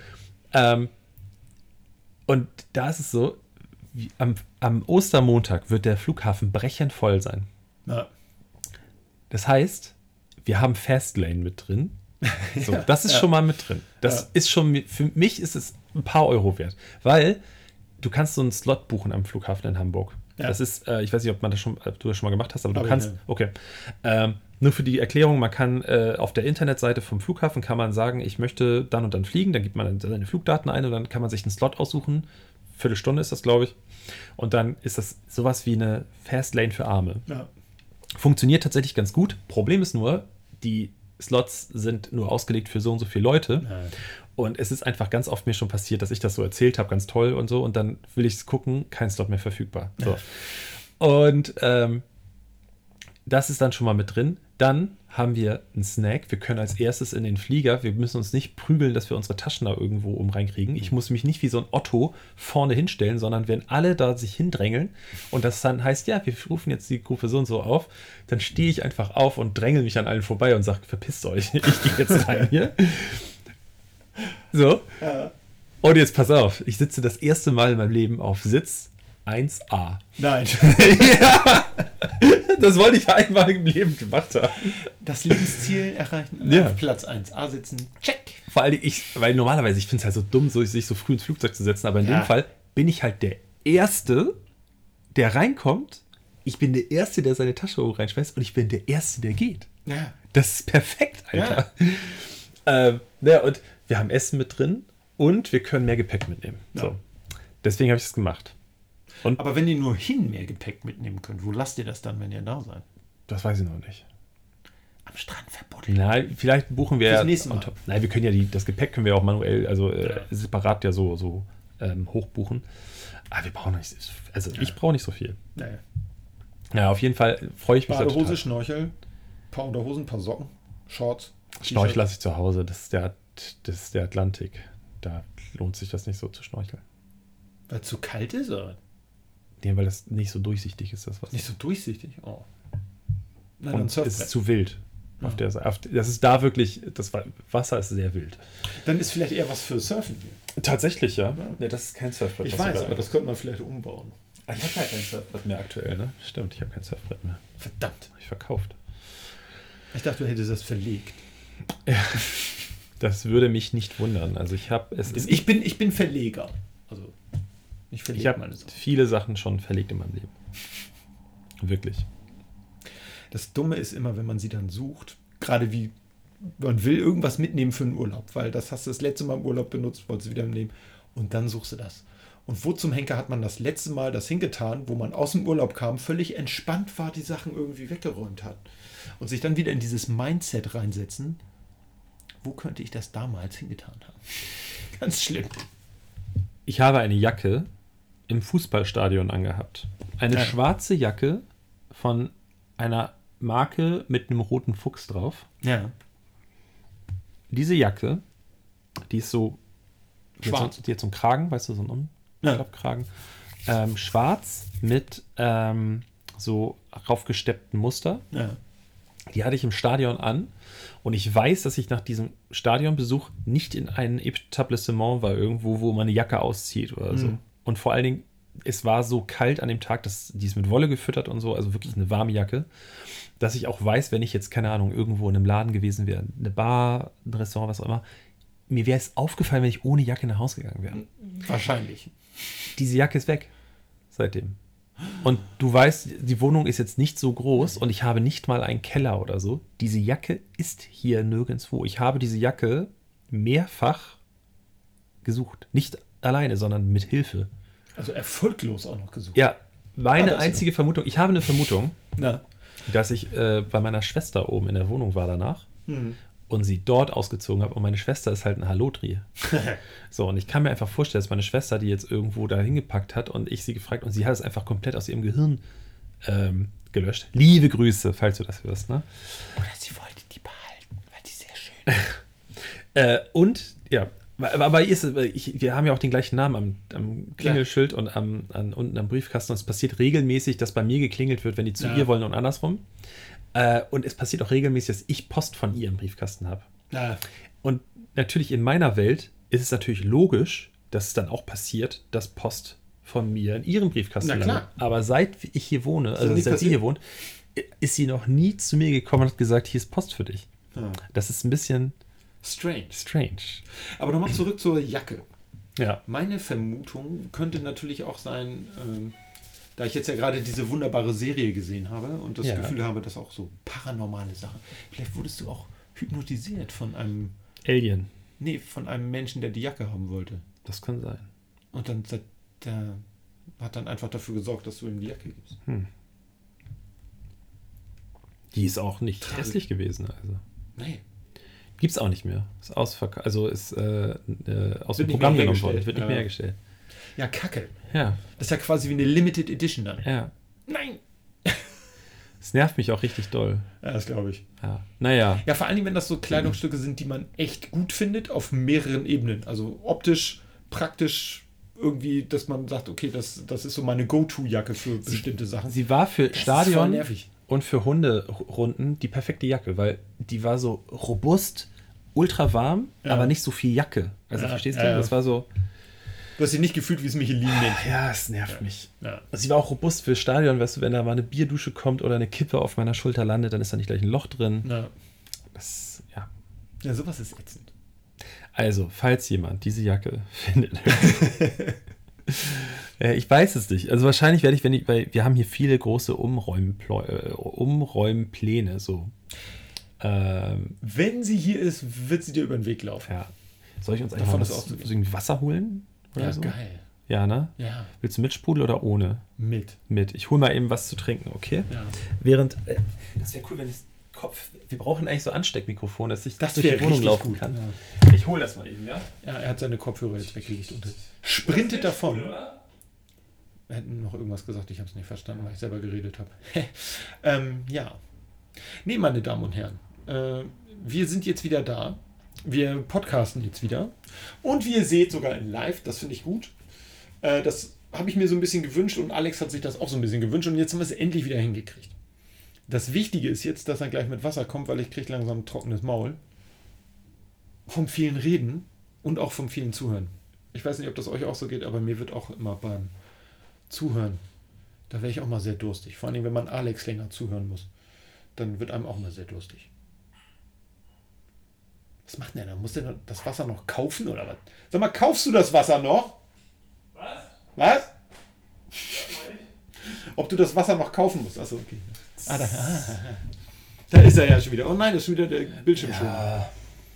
und da ist es so, am Ostermontag wird der Flughafen brechend voll sein. Ja. Das heißt, wir haben Fastlane mit drin. So, das ist schon mal mit drin. Das ist schon, für mich ist es ein paar Euro wert, weil du kannst so einen Slot buchen am Flughafen in Hamburg. Ja. Das ist, ich weiß nicht, ob du das schon mal gemacht hast, aber du kannst, okay. Nur für die Erklärung, man kann auf der Internetseite vom Flughafen kann man sagen, ich möchte dann und dann fliegen, dann gibt man seine Flugdaten ein und dann kann man sich einen Slot aussuchen. Viertelstunde ist das, glaube ich. Und dann ist das sowas wie eine Fastlane für Arme. Ja. Funktioniert tatsächlich ganz gut. Problem ist nur, die Slots sind nur ausgelegt für so und so viele Leute. Ja. Und es ist einfach ganz oft mir schon passiert, dass ich das so erzählt habe, ganz toll und so. Und dann will ich es gucken, kein Slot mehr verfügbar. So. Und das ist dann schon mal mit drin. Dann haben wir einen Snack. Wir können als erstes in den Flieger. Wir müssen uns nicht prügeln, dass wir unsere Taschen da irgendwo reinkriegen. Ich muss mich nicht wie so ein Otto vorne hinstellen, sondern wenn alle da sich hindrängeln und das dann heißt, ja, wir rufen jetzt die Gruppe so und so auf, dann stehe ich einfach auf und drängel mich an allen vorbei und sage, verpisst euch, ich gehe jetzt rein hier. So. Ja. Und jetzt pass auf, ich sitze das erste Mal in meinem Leben auf Sitz 1A. Nein. Ja. Das wollte ich einmal im Leben gemacht haben. Das Lebensziel erreichen, auf Platz 1A sitzen, check. Vor allem weil normalerweise, ich finde es halt so dumm, sich so früh ins Flugzeug zu setzen, aber in dem Fall bin ich halt der Erste, der reinkommt. Ich bin der Erste, der seine Tasche hoch reinschmeißt und ich bin der Erste, der geht. Ja. Das ist perfekt, Alter. Ja. Und wir haben Essen mit drin und wir können mehr Gepäck mitnehmen. Ja. So. Deswegen habe ich das gemacht. Und aber wenn ihr nur mehr Gepäck mitnehmen könnt, wo lasst ihr das dann, wenn ihr da seid? Das weiß ich noch nicht. Am Strand verbuddeln. Nein, vielleicht buchen wir das nächste Mal. Nein, wir können ja das Gepäck können wir auch manuell, also separat ja so hochbuchen. Aber wir brauchen nicht, ich brauche nicht so viel. Naja. Ja, auf jeden Fall freue ich mich. Badehose, Schnorchel, ein paar Unterhosen, ein paar Socken, Shorts. Schnorchel lasse ich zu Hause, das ist der Atlantik. Da lohnt sich das nicht so zu schnorcheln. Weil es zu kalt ist, oder? Nee, weil das nicht so durchsichtig ist, das Wasser. Nicht so durchsichtig? Oh. Nein, und es ist zu wild. Auf der Seite. Das ist da wirklich, das Wasser ist sehr wild. Dann ist vielleicht eher was für Surfen hier. Tatsächlich, ja. Nee, das ist kein Surfbrett. Ich weiß, aber das könnte man vielleicht umbauen. Ich habe ja kein Surfbrett mehr aktuell, ne? Stimmt, ich habe kein Surfbrett mehr. Verdammt. Hab ich verkauft. Ich dachte, du hättest das verlegt. Ja, das würde mich nicht wundern. Also ich bin Verleger. Also ich habe viele Sachen schon verlegt in meinem Leben. Wirklich. Das Dumme ist immer, wenn man sie dann sucht, gerade wie man will irgendwas mitnehmen für einen Urlaub, weil das hast du das letzte Mal im Urlaub benutzt, wolltest du wieder nehmen und dann suchst du das. Und wo zum Henker hat man das letzte Mal das hingetan, wo man aus dem Urlaub kam, völlig entspannt war, die Sachen irgendwie weggeräumt hat. Und sich dann wieder in dieses Mindset reinsetzen, wo könnte ich das damals hingetan haben? Ganz schlimm. Ich habe eine Jacke im Fußballstadion angehabt. Eine schwarze Jacke von einer Marke mit einem roten Fuchs drauf. Ja. Diese Jacke, die ist so schwarz. Die hat so einen Kragen, weißt du, so einen Umklappkragen. Schwarz mit so raufgesteppten Muster. Ja. Die hatte ich im Stadion an und ich weiß, dass ich nach diesem Stadionbesuch nicht in ein Etablissement war, irgendwo, wo man eine Jacke auszieht oder so. Und vor allen Dingen, es war so kalt an dem Tag, dass die ist mit Wolle gefüttert und so, also wirklich eine warme Jacke, dass ich auch weiß, wenn ich jetzt, keine Ahnung, irgendwo in einem Laden gewesen wäre, eine Bar, ein Restaurant, was auch immer, mir wäre es aufgefallen, wenn ich ohne Jacke nach Hause gegangen wäre. Wahrscheinlich. Diese Jacke ist weg seitdem. Und du weißt, die Wohnung ist jetzt nicht so groß und ich habe nicht mal einen Keller oder so. Diese Jacke ist hier nirgendwo. Ich habe diese Jacke mehrfach gesucht. Nicht alleine, sondern mit Hilfe. Also erfolglos auch noch gesucht. Ja, meine einzige Vermutung, ich habe eine Vermutung, dass ich bei meiner Schwester oben in der Wohnung war danach und sie dort ausgezogen habe und meine Schwester ist halt ein Hallodri. So, und ich kann mir einfach vorstellen, dass meine Schwester die jetzt irgendwo da hingepackt hat und ich sie gefragt und sie hat es einfach komplett aus ihrem Gehirn gelöscht. Liebe Grüße, falls du das hörst, ne? Oder sie wollte die behalten, weil die sehr schön ist. Und, ja, aber wir haben ja auch den gleichen Namen am Klingelschild und unten am Briefkasten. Und es passiert regelmäßig, dass bei mir geklingelt wird, wenn die zu ihr wollen und andersrum. Und es passiert auch regelmäßig, dass ich Post von ihr im Briefkasten habe. Ja. Und natürlich in meiner Welt ist es natürlich logisch, dass es dann auch passiert, dass Post von mir in ihrem Briefkasten landet. Aber seit ich hier wohne, also seit sie hier wohnt, ist sie noch nie zu mir gekommen und hat gesagt, hier ist Post für dich. Ja. Das ist ein bisschen strange. Aber nochmal zurück zur Jacke. Ja. Meine Vermutung könnte natürlich auch sein, da ich jetzt ja gerade diese wunderbare Serie gesehen habe und das Gefühl habe, dass auch so paranormale Sachen. Vielleicht wurdest du auch hypnotisiert von einem Alien. Nee, von einem Menschen, der die Jacke haben wollte. Das kann sein. Und dann der hat dann einfach dafür gesorgt, dass du ihm die Jacke gibst. Die ist auch nicht hässlich gewesen, also. Nee. Gibt's auch nicht mehr. Ist ausverkauft, also ist aus dem Wird Programm nicht mehr genommen worden. hergestellt. Wird nicht mehr hergestellt. Ja, Kacke. Ja. Das ist ja quasi wie eine Limited Edition dann. Ja. Nein! Es nervt mich auch richtig doll. Ja, das glaube ich. Ja. Naja. Ja, vor allem, wenn das so Kleidungsstücke sind, die man echt gut findet, auf mehreren Ebenen. Also optisch, praktisch, irgendwie, dass man sagt, okay, das ist so meine Go-To-Jacke für bestimmte Sachen. Sie war für Das ist Stadion voll nervig. und für Hunderunden die perfekte Jacke, weil die war so robust, ultra warm, aber nicht so viel Jacke. Also verstehst du? Das war so. Du hast sie nicht gefühlt wie das Michelin-Männchen. Ja, es nervt mich. Ja. Also sie war auch robust für Stadion, weißt du, wenn da mal eine Bierdusche kommt oder eine Kippe auf meiner Schulter landet, dann ist da nicht gleich ein Loch drin. Ja. Das, ja. Ja, sowas ist ätzend. Also, falls jemand diese Jacke findet. Ich weiß es nicht. Also wahrscheinlich werde ich, weil wir haben hier viele große Umräumpläne, so. Wenn sie hier ist, wird sie dir über den Weg laufen. Ja. Soll ich uns Davon einfach ist auszugehen. irgendwie Wasser holen? Oder Ja, so? geil. Ja, ne? Ja. Willst du mit Sprudel oder ohne? Mit. Mit. Ich hole mal eben was zu trinken, okay? Ja. Während, das wäre cool, wenn ich Kopf, wir brauchen eigentlich so Ansteckmikrofone, dass ich Das durch die wäre Wohnung richtig laufen gut. kann. Ja. Ich hole das mal eben, ja? Ja, er hat seine Kopfhörer jetzt weggelegt und sprintet davon. Wir hätten noch irgendwas gesagt, ich habe es nicht verstanden, weil ich selber geredet habe. Ja. Nee, meine Damen und Herren, wir sind jetzt wieder da. Wir podcasten jetzt wieder. Und wie ihr seht, sogar in live, das finde ich gut. Das habe ich mir so ein bisschen gewünscht und Alex hat sich das auch so ein bisschen gewünscht und jetzt haben wir es endlich wieder hingekriegt. Das Wichtige ist jetzt, dass er gleich mit Wasser kommt, weil ich kriege langsam ein trockenes Maul. Vom vielen Reden und auch vom vielen Zuhören. Ich weiß nicht, ob das euch auch so geht, aber mir wird auch immer beim Zuhören, da wäre ich auch mal sehr durstig. Vor allem, wenn man Alex länger zuhören muss, dann wird einem auch mal sehr durstig. Was macht denn der? Muss der das Wasser noch kaufen oder was? Sag mal, kaufst du das Wasser noch? Was? Ob du das Wasser noch kaufen musst? Achso, okay. Da ist er ja schon wieder. Oh nein, das ist schon wieder der Bildschirm schon. Da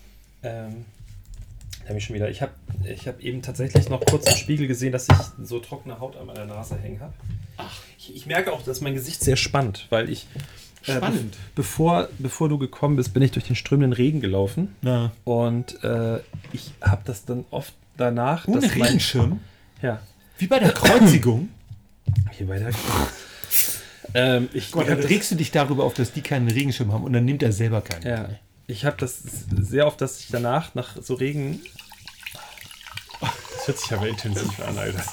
habe ich schon wieder. Ich hab eben tatsächlich noch kurz im Spiegel gesehen, dass ich so trockene Haut an meiner Nase hängen habe. Ach. Ich merke auch, dass mein Gesicht sehr spannt, weil ich Spannend. Bevor du gekommen bist, bin ich durch den strömenden Regen gelaufen. Na. Und ich habe das dann oft danach. Ohne dass Regenschirm? Ja. Wie bei der Kreuzigung? Hier bei der Gott, dann regst du dich darüber auf, dass die keinen Regenschirm haben und dann nimmt er selber keinen. Ja. Ich habe das sehr oft, dass ich danach nach so Regen. Das hört sich aber intensiv an, Alter.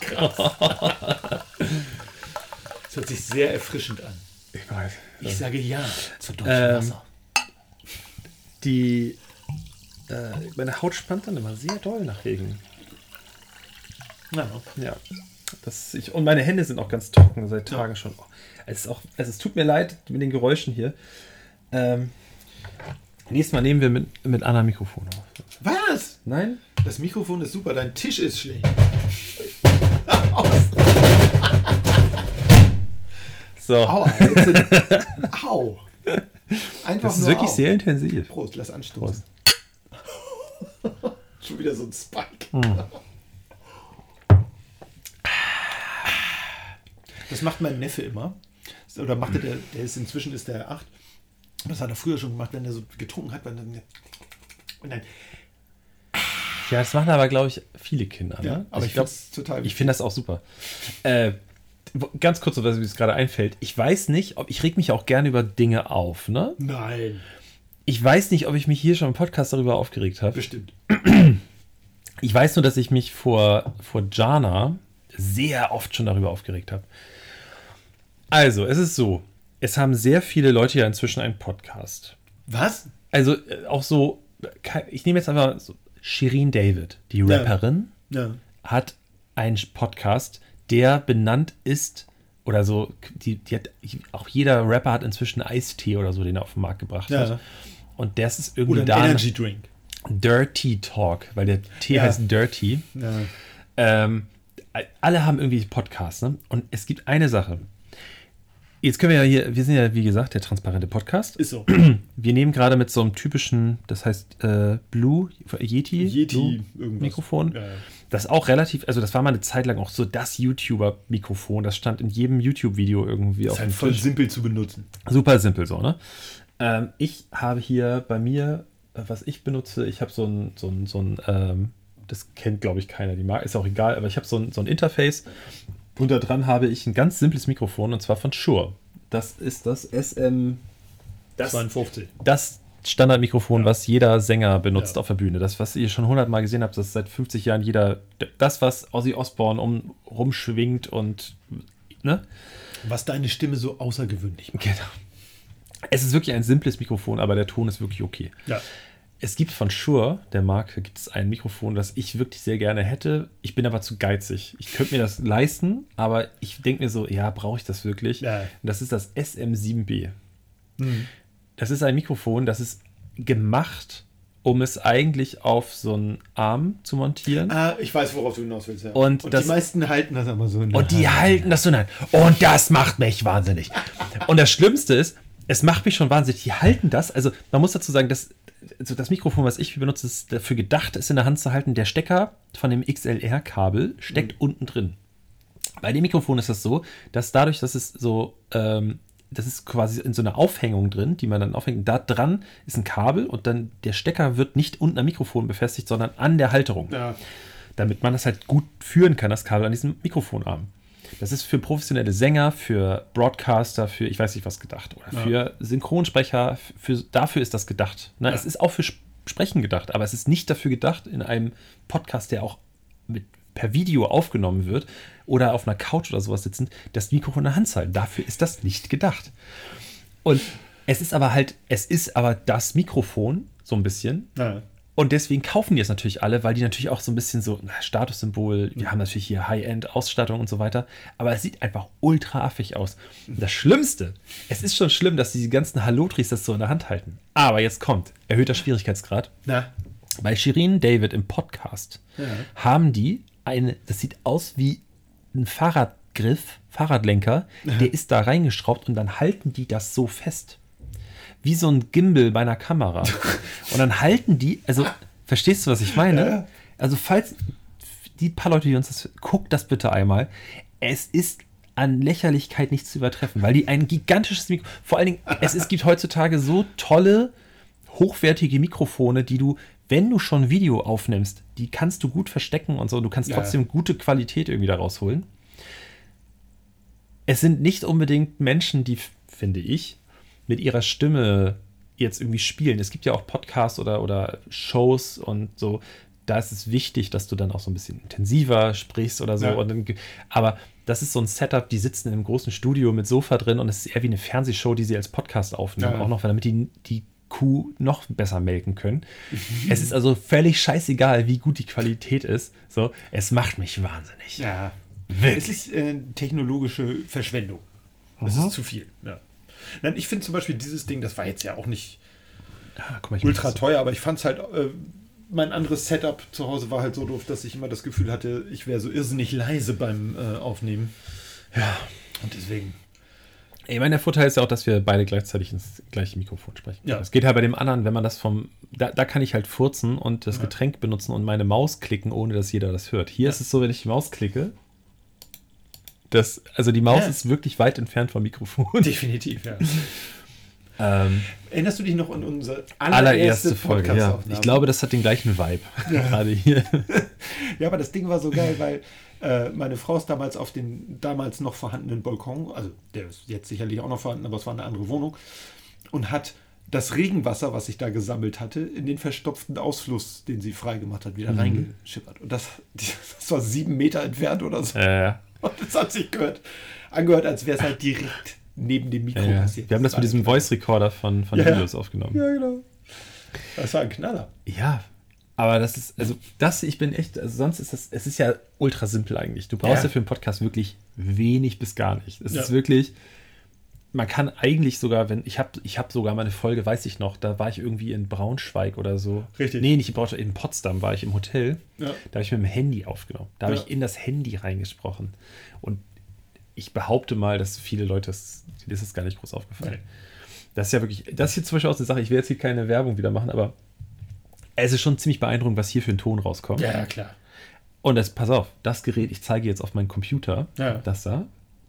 Das hört sich sehr erfrischend an. Ich weiß. Ich sage ja zu deutschem Wasser. Meine Haut spannt dann immer sehr doll nach Regen. Ja. Ja. Und meine Hände sind auch ganz trocken seit Tagen schon. Es tut mir leid mit den Geräuschen hier. Nächstes Mal nehmen wir mit anderen Mikrofon auf. Was? Nein? Das Mikrofon ist super, dein Tisch ist schlecht. So. Aua, au. Einfach Das ist nur wirklich au. sehr intensiv. Prost, lass anstoßen. Schon wieder so ein Spike. Das macht mein Neffe immer. Oder machte der inzwischen ist der 8. Das hat er früher schon gemacht, wenn er so getrunken hat. Und dann Ja, das machen aber, glaube ich, viele Kinder. Ne? ja, aber Also ich glaube, total. Ich finde das auch super. Ganz kurz, was mir gerade einfällt. Ich weiß nicht, ich reg mich auch gerne über Dinge auf, ne? Nein. Ich weiß nicht, ob ich mich hier schon im Podcast darüber aufgeregt habe. Bestimmt. Ich weiß nur, dass ich mich vor Jana sehr oft schon darüber aufgeregt habe. Also, es ist so, es haben sehr viele Leute ja inzwischen einen Podcast. Was? Also, auch so, ich nehme jetzt einfach so, Shirin David, die Rapperin, hat einen Podcast, der benannt ist, oder so, die hat, auch jeder Rapper hat inzwischen Eistee oder so, den er auf den Markt gebracht hat. Und das ist irgendwie oder ein Energy Drink. Dirty Talk, weil der Tee heißt Dirty. Ja. Alle haben irgendwie Podcasts, ne? Und es gibt eine Sache. Jetzt können wir ja hier, wir sind ja, wie gesagt, der transparente Podcast. Ist so. Wir nehmen gerade mit so einem typischen, das heißt Blue, Yeti Blue Mikrofon. Ja. Das auch relativ, also das war mal eine Zeit lang auch so das YouTuber-Mikrofon. Das stand in jedem YouTube-Video irgendwie auf dem Tisch. Voll simpel zu benutzen. Super simpel so, ne? Ich habe hier bei mir, was ich benutze, ich habe so ein das kennt, glaube ich, keiner, die Marke, ist auch egal, aber ich habe so ein Interface und da dran habe ich ein ganz simples Mikrofon und zwar von Shure. Das ist das SM52. Das Standardmikrofon, was jeder Sänger benutzt auf der Bühne. Das, was ihr schon 100 Mal gesehen habt, das seit 50 Jahren jeder, das, was Ozzy Osbourne rumschwingt und, ne? Was deine Stimme so außergewöhnlich macht. Genau. Es ist wirklich ein simples Mikrofon, aber der Ton ist wirklich okay. Ja. Es gibt von Shure, der Marke, gibt es ein Mikrofon, das ich wirklich sehr gerne hätte. Ich bin aber zu geizig. Ich könnte mir das leisten, aber ich denke mir so, ja, brauche ich das wirklich? Ja. Das ist das SM7B. Das ist ein Mikrofon, das ist gemacht, um es eigentlich auf so einen Arm zu montieren. Ah, ich weiß, worauf du hinaus willst. Ja. Und die meisten halten das aber so in der Und die Hand. halten das so in der Hand. Und das macht mich wahnsinnig. Und das Schlimmste ist, es macht mich schon wahnsinnig. Die halten das, also man muss dazu sagen, das Mikrofon, was ich benutze, ist dafür gedacht, es in der Hand zu halten. Der Stecker von dem XLR-Kabel steckt unten drin. Bei dem Mikrofon ist das so, dass dadurch, dass es so, das ist quasi in so einer Aufhängung drin, die man dann aufhängt. Da dran ist ein Kabel und dann der Stecker wird nicht unten am Mikrofon befestigt, sondern an der Halterung. Ja. Damit man das halt gut führen kann, das Kabel an diesem Mikrofonarm. Das ist für professionelle Sänger, für Broadcaster, für ich weiß nicht was gedacht. Oder für Synchronsprecher, dafür ist das gedacht. Ne? Es ist auch für Sprechen gedacht, aber es ist nicht dafür gedacht, in einem Podcast, der auch per Video aufgenommen wird oder auf einer Couch oder sowas sitzen, das Mikrofon in der Hand zu halten. Dafür ist das nicht gedacht. Und es ist aber das Mikrofon, so ein bisschen. Ja. Und deswegen kaufen die es natürlich alle, weil die natürlich auch so ein bisschen so, Statussymbol, wir haben natürlich hier High-End-Ausstattung und so weiter, aber es sieht einfach ultra affig aus. Und das Schlimmste, es ist schon schlimm, dass diese ganzen Hallotris das so in der Hand halten. Aber jetzt kommt, erhöhter Schwierigkeitsgrad. Na? Bei Shirin David im Podcast haben die das sieht aus wie ein Fahrradlenker, der ist da reingeschraubt und dann halten die das so fest. Wie so ein Gimbal bei einer Kamera. Und dann halten die, also, verstehst du, was ich meine? Ja. Also, falls die paar Leute, die uns das, guckt das bitte einmal. Es ist an Lächerlichkeit nicht zu übertreffen, weil die ein gigantisches Mikro, vor allen Dingen, es gibt heutzutage so tolle, hochwertige Mikrofone, die du, wenn du schon Video aufnimmst, die kannst du gut verstecken und so, du kannst trotzdem gute Qualität irgendwie da rausholen. Es sind nicht unbedingt Menschen, die, finde ich, mit ihrer Stimme jetzt irgendwie spielen. Es gibt ja auch Podcasts oder Shows und so, da ist es wichtig, dass du dann auch so ein bisschen intensiver sprichst oder so. Ja. Aber das ist so ein Setup, die sitzen in einem großen Studio mit Sofa drin und es ist eher wie eine Fernsehshow, die sie als Podcast aufnehmen, auch noch, damit die Kuh noch besser melken können. Es ist also völlig scheißegal, wie gut die Qualität ist. So, es macht mich wahnsinnig. Ja. Wirklich. Es ist technologische Verschwendung. Das ist zu viel. Ja. Nein, ich finde zum Beispiel dieses Ding, das war jetzt ja auch nicht Guck mal, ultra teuer, aber ich fand es halt, mein anderes Setup zu Hause war halt so doof, dass ich immer das Gefühl hatte, ich wäre so irrsinnig leise beim Aufnehmen. Ja. Und deswegen. Ich meine, der Vorteil ist ja auch, dass wir beide gleichzeitig ins gleiche Mikrofon sprechen. Ja. Es geht halt bei dem anderen, wenn man das da kann ich halt furzen und das Getränk benutzen und meine Maus klicken, ohne dass jeder das hört. Hier ist es so, wenn ich die Maus klicke, also die Maus ist wirklich weit entfernt vom Mikrofon. Definitiv, ja. Erinnerst du dich noch an unsere allererste Folge? Ja. Podcast-Aufnahme? Ich glaube, das hat den gleichen Vibe. Gerade hier. Ja, aber das Ding war so geil, weil meine Frau ist damals auf den damals noch vorhandenen Balkon, also der ist jetzt sicherlich auch noch vorhanden, aber es war eine andere Wohnung, und hat das Regenwasser, was sich da gesammelt hatte, in den verstopften Ausfluss, den sie freigemacht hat, wieder reingeschippert. Und das war 7 Meter entfernt oder so. Und das hat sich angehört, als wäre es halt direkt neben dem Mikro passiert. Wir haben das mit diesem Voice-Recorder von Windows aufgenommen. Ja, genau. Das war ein Knaller. Ja, aber das ist, ich bin echt, sonst ist es ist ja ultra simpel eigentlich. Du brauchst ja für einen Podcast wirklich wenig bis gar nicht. Es ist wirklich, man kann eigentlich sogar, ich habe sogar meine Folge, weiß ich noch, da war ich irgendwie in Braunschweig oder so. Richtig. Nee, nicht in Braunschweig, in Potsdam war ich im Hotel. Ja. Da habe ich mit dem Handy aufgenommen. Da habe ich in das Handy reingesprochen. Und ich behaupte mal, dass viele Leute, denen ist es gar nicht groß aufgefallen. Nee. Das ist ja wirklich, das ist hier zum Beispiel auch eine Sache, ich will jetzt hier keine Werbung wieder machen, aber es ist schon ziemlich beeindruckend, was hier für ein Ton rauskommt. Ja, klar. Und pass auf, das Gerät, ich zeige jetzt auf meinen Computer, das da.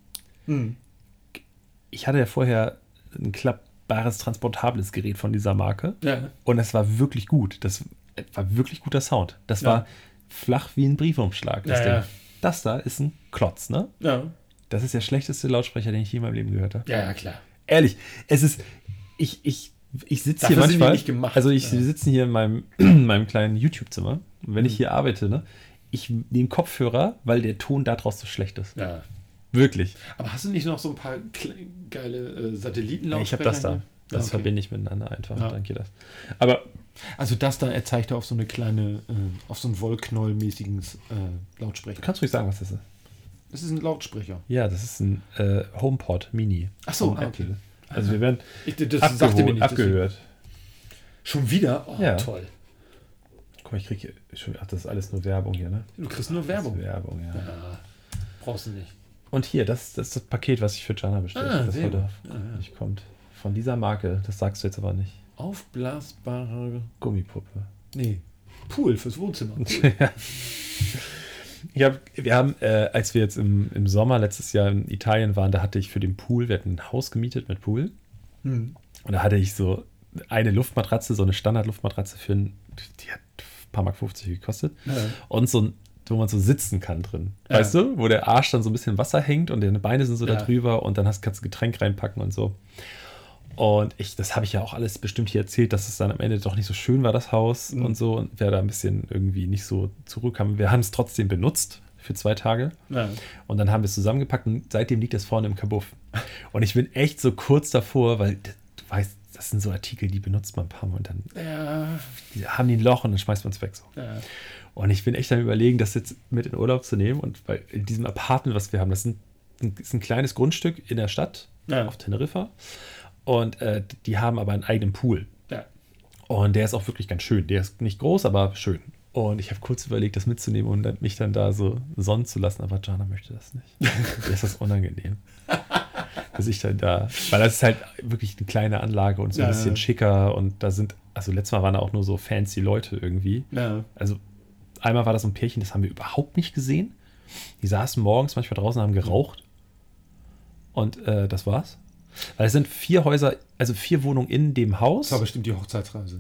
Ich hatte ja vorher ein klappbares, transportables Gerät von dieser Marke. Ja. Und es war wirklich gut. Das war wirklich guter Sound. Das war flach wie ein Briefumschlag. Das Ding. Das da ist ein Klotz, ne? Ja. Das ist der schlechteste Lautsprecher, den ich je in meinem Leben gehört habe. Ja, klar. Ehrlich, es ist, ich sitze hier manchmal, also wir sitzen hier in meinem kleinen YouTube-Zimmer und wenn ich hier arbeite, ne, ich nehme Kopfhörer, weil der Ton da draus so schlecht ist. Ja. Wirklich. Aber hast du nicht noch so ein paar geile Satellitenlautsprecher? Ich habe das da. Das verbinde ich miteinander einfach. Ja. Dann geht das. Aber also das da, er zeigt auf so eine kleine, auf so einen Wollknoll-mäßigen Lautsprecher. Du kannst ruhig sagen, was das ist. Das ist ein Lautsprecher. Ja, das ist ein HomePod Mini. Ach so, okay. Also wir werden abgehört. Schon wieder? Oh, ja. Toll. Guck mal, ich kriege schon, das ist alles nur Werbung hier, ne? Du kriegst nur Werbung. Werbung, ja. Brauchst du nicht. Und hier, das ist das Paket, was ich für Jana bestellt habe. Das heute nicht kommt. Von dieser Marke, das sagst du jetzt aber nicht. Aufblasbare Gummipuppe. Nee. Pool fürs Wohnzimmer. Wir haben, als wir jetzt im Sommer letztes Jahr in Italien waren, da hatte ich für den Pool, wir hatten ein Haus gemietet mit Pool. Und da hatte ich so eine Luftmatratze, so eine Standard-Luftmatratze die hat ein paar Mark 50 gekostet. Ja. Und so ein, wo man so sitzen kann drin. Ja. Weißt du? Wo der Arsch dann so ein bisschen Wasser hängt und deine Beine sind so da drüber und dann kannst du Getränk reinpacken und so. Und das habe ich ja auch alles bestimmt hier erzählt, dass es dann am Ende doch nicht so schön war, das Haus und so. Und wer da ein bisschen irgendwie nicht so zurückkam. Wir haben es trotzdem benutzt für 2 Tage. Ja. Und dann haben wir es zusammengepackt und seitdem liegt es vorne im Kabuff. Und ich bin echt so kurz davor, weil du weißt, das sind so Artikel, die benutzt man ein paar Mal und dann die haben die ein Loch und dann schmeißt man es weg. So. Ja. Und ich bin echt am Überlegen, das jetzt mit in Urlaub zu nehmen. Und weil in diesem Apartment, was wir haben, das ist ein kleines Grundstück in der Stadt auf Teneriffa. Und die haben aber einen eigenen Pool. Ja. Und der ist auch wirklich ganz schön. Der ist nicht groß, aber schön. Und ich habe kurz überlegt, das mitzunehmen und mich dann da so sonnen zu lassen. Aber Jana möchte das nicht. Mir ist das unangenehm. Dass ich dann da, weil das ist halt wirklich eine kleine Anlage und so ein bisschen schicker. Und da letztes Mal waren da auch nur so fancy Leute irgendwie. Ja. Also einmal war das so ein Pärchen, das haben wir überhaupt nicht gesehen. Die saßen morgens manchmal draußen, haben geraucht. Und das war's. Weil es sind 4 Häuser, also 4 Wohnungen in dem Haus. Das war bestimmt die Hochzeitsreise.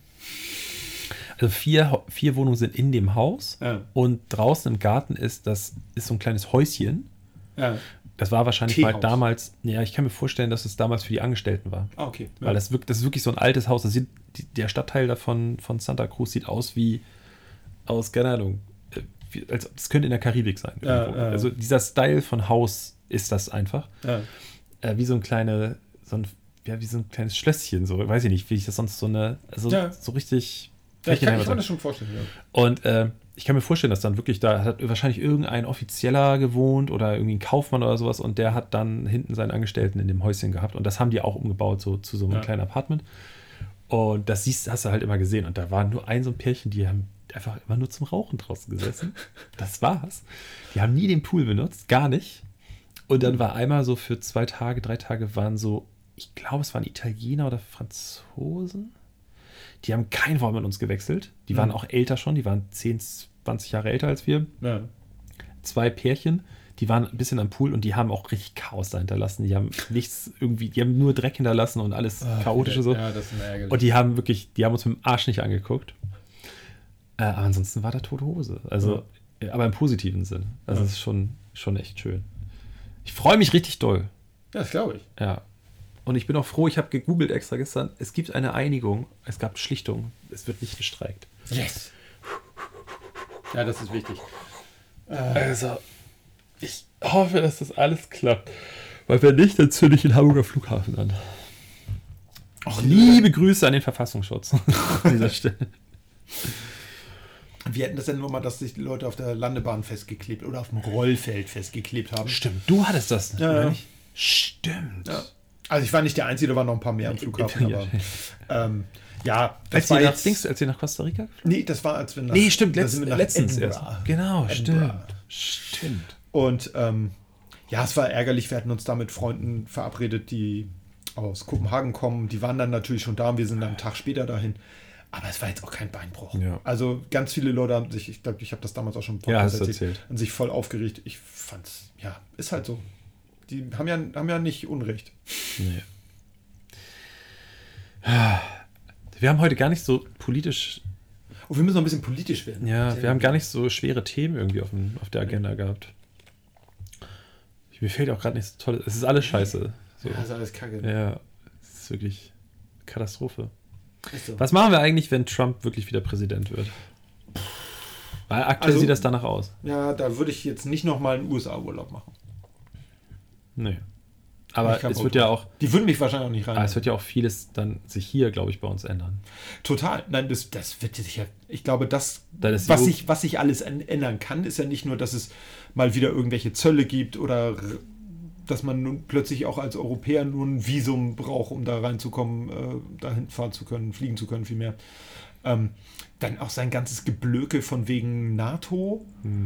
Also 4 Wohnungen sind in dem Haus und draußen im Garten ist so ein kleines Häuschen. Ja. Das war wahrscheinlich mal damals, ich kann mir vorstellen, dass es damals für die Angestellten war. Ah, okay. Ja. Weil das ist wirklich so ein altes Haus. Der Stadtteil davon von Santa Cruz sieht aus wie aus, keine Ahnung, also das könnte in der Karibik sein. Also dieser Style von Haus ist das einfach. Ja. Wie so ein kleines Schlösschen, so, weiß ich nicht, wie ich das sonst so richtig. Ja, ich kann das schon vorstellen, ja. Und ich kann mir vorstellen, dass dann wirklich, da hat wahrscheinlich irgendein Offizieller gewohnt oder irgendwie ein Kaufmann oder sowas und der hat dann hinten seinen Angestellten in dem Häuschen gehabt und das haben die auch umgebaut, so zu so einem kleinen Apartment. Und das hast du halt immer gesehen und da war nur so ein Pärchen, die haben einfach immer nur zum Rauchen draußen gesessen. Das war's. Die haben nie den Pool benutzt, gar nicht. Und dann war einmal so für 2 Tage, 3 Tage waren so, ich glaube, es waren Italiener oder Franzosen. Die haben kein Wort mit uns gewechselt. Die waren auch älter schon, die waren 10, 20 Jahre älter als wir. Ja. 2 Pärchen, die waren ein bisschen am Pool und die haben auch richtig Chaos da hinterlassen. Die haben die haben nur Dreck hinterlassen und alles chaotische so. Ja, das ist ärgerlich. Und die haben uns mit dem Arsch nicht angeguckt. Aber ansonsten war da tote Hose. Also, aber im positiven Sinn. Also es ist schon echt schön. Ich freue mich richtig doll. Ja, das glaube ich. Ja. Und ich bin auch froh, ich habe gegoogelt extra gestern. Es gibt eine Einigung, es gab Schlichtung. Es wird nicht gestreikt. Yes. Ja, das ist wichtig. Also, ich hoffe, dass das alles klappt. Weil wenn nicht, dann zünde ich den Hamburger Flughafen an. Auch liebe Grüße an den Verfassungsschutz an dieser Stelle. Wir hätten das ja nur mal, dass sich die Leute auf der Landebahn festgeklebt oder auf dem Rollfeld festgeklebt haben. Stimmt, du hattest das, Ja. nicht? Stimmt. Ja. Also ich war nicht der Einzige, da waren noch ein paar mehr am Flughafen. Ja. Aber ja, Als ihr nach Costa Rica geflogen? Nee, das war, als wir nach... Stimmt, da sind wir nach letztens Edinburgh. erst. Genau, Edinburgh. Stimmt. Und ja, es war ärgerlich. Wir hatten uns da mit Freunden verabredet, die aus Kopenhagen kommen. Die waren dann natürlich schon da und wir sind dann einen Tag später dahin. Aber es war jetzt auch kein Beinbruch. Ja. Also ganz viele Leute haben sich, ich glaube, ich habe das damals auch schon Hast du erzählt. an sich voll aufgeregt. Ich fand's, ja, ist halt so. Die haben ja nicht Unrecht. Nee. Wir haben heute gar nicht so politisch. Und wir müssen noch ein bisschen politisch werden. Ja, wir haben gar nicht so schwere Themen irgendwie auf der Agenda gehabt. Mir fällt auch gerade nichts Tolles. Es ist alles scheiße. So. Ja, ist alles kacke. Ja, es ist wirklich Katastrophe. Ist so. Was machen wir eigentlich, wenn Trump wirklich wieder Präsident wird? Weil aktuell sieht das danach aus. Ja, da würde ich jetzt nicht nochmal einen USA-Urlaub machen. Nee. Aber es wird ja auch. Die würden mich wahrscheinlich auch nicht rein. Es wird ja auch vieles dann sich hier, glaube ich, bei uns ändern. Total. Nein, das wird sich ja. Ich glaube, was sich alles ändern kann, ist ja nicht nur, dass es mal wieder irgendwelche Zölle gibt oder dass man nun plötzlich auch als Europäer nur ein Visum braucht, um da reinzukommen, dahin fahren zu können, fliegen zu können, vielmehr. Dann auch sein ganzes Geblöke von wegen NATO.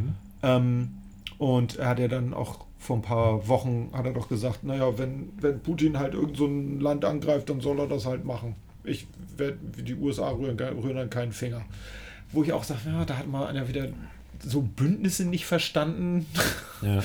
Und er hat ja dann auch vor ein paar Wochen hat er doch gesagt, naja, wenn Putin halt irgend so ein Land angreift, dann soll er das halt machen. Die USA rühren dann keinen Finger. Wo ich auch sage, ja, da hat mal einer wieder so Bündnisse nicht verstanden. Ja.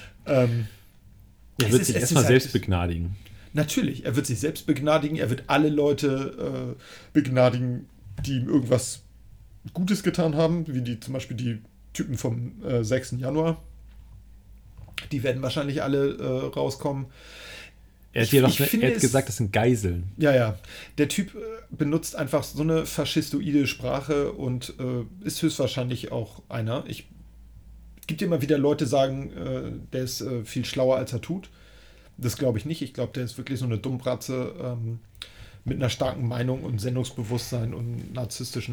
Er wird sich erstmal selbst begnadigen. Natürlich, er wird sich selbst begnadigen, er wird alle Leute begnadigen, die ihm irgendwas Gutes getan haben, wie zum Beispiel die Typen vom 6. Januar. Die werden wahrscheinlich alle rauskommen. Er hat gesagt, das sind Geiseln. Ja. Der Typ benutzt einfach so eine faschistoide Sprache und ist höchstwahrscheinlich auch einer. Es gibt immer wieder Leute, die sagen, der ist viel schlauer, als er tut. Das glaube ich nicht. Ich glaube, der ist wirklich so eine Dummbratze mit einer starken Meinung und Sendungsbewusstsein und narzisstischer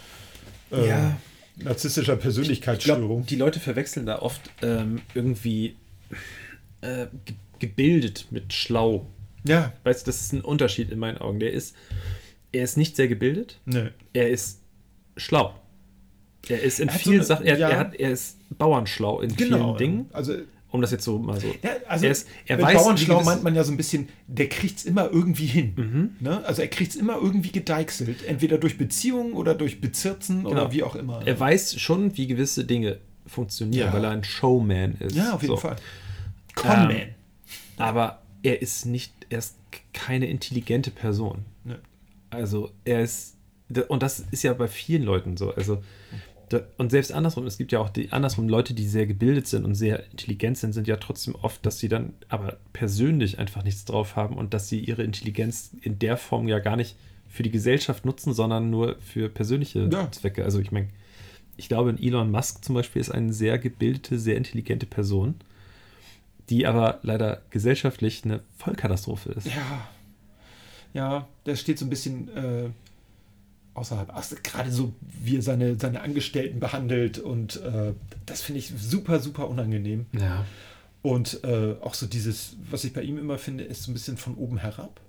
Persönlichkeitsstörung. Ich glaub, die Leute verwechseln da oft irgendwie gebildet mit schlau. Ja. Weißt du, das ist ein Unterschied in meinen Augen. Er ist nicht sehr gebildet. Nee. Er ist schlau. Er ist in vielen Sachen, er ist bauernschlau in vielen Dingen. Also, um das jetzt so mal so. Ja, also er weiß, bauernschlau meint man ja so ein bisschen, der kriegt es immer irgendwie hin. Ne? Also er kriegt es immer irgendwie gedeichselt. Entweder durch Beziehungen oder durch Bezirzen oder wie auch immer. Er weiß schon, wie gewisse Dinge funktionieren, weil er ein Showman ist. Ja, auf jeden Fall. Conman. Aber er ist keine intelligente Person. Ne. Also und das ist ja bei vielen Leuten so. Also und selbst andersrum, es gibt ja auch Leute, die sehr gebildet sind und sehr intelligent sind ja trotzdem oft, dass sie dann aber persönlich einfach nichts drauf haben und dass sie ihre Intelligenz in der Form ja gar nicht für die Gesellschaft nutzen, sondern nur für persönliche Zwecke. Also ich meine, ich glaube, Elon Musk zum Beispiel ist eine sehr gebildete, sehr intelligente Person, die aber leider gesellschaftlich eine Vollkatastrophe ist. Ja, der steht so ein bisschen außerhalb. Gerade so, wie er seine Angestellten behandelt und das finde ich super, super unangenehm. Ja. Und auch so dieses, was ich bei ihm immer finde, ist so ein bisschen von oben herab.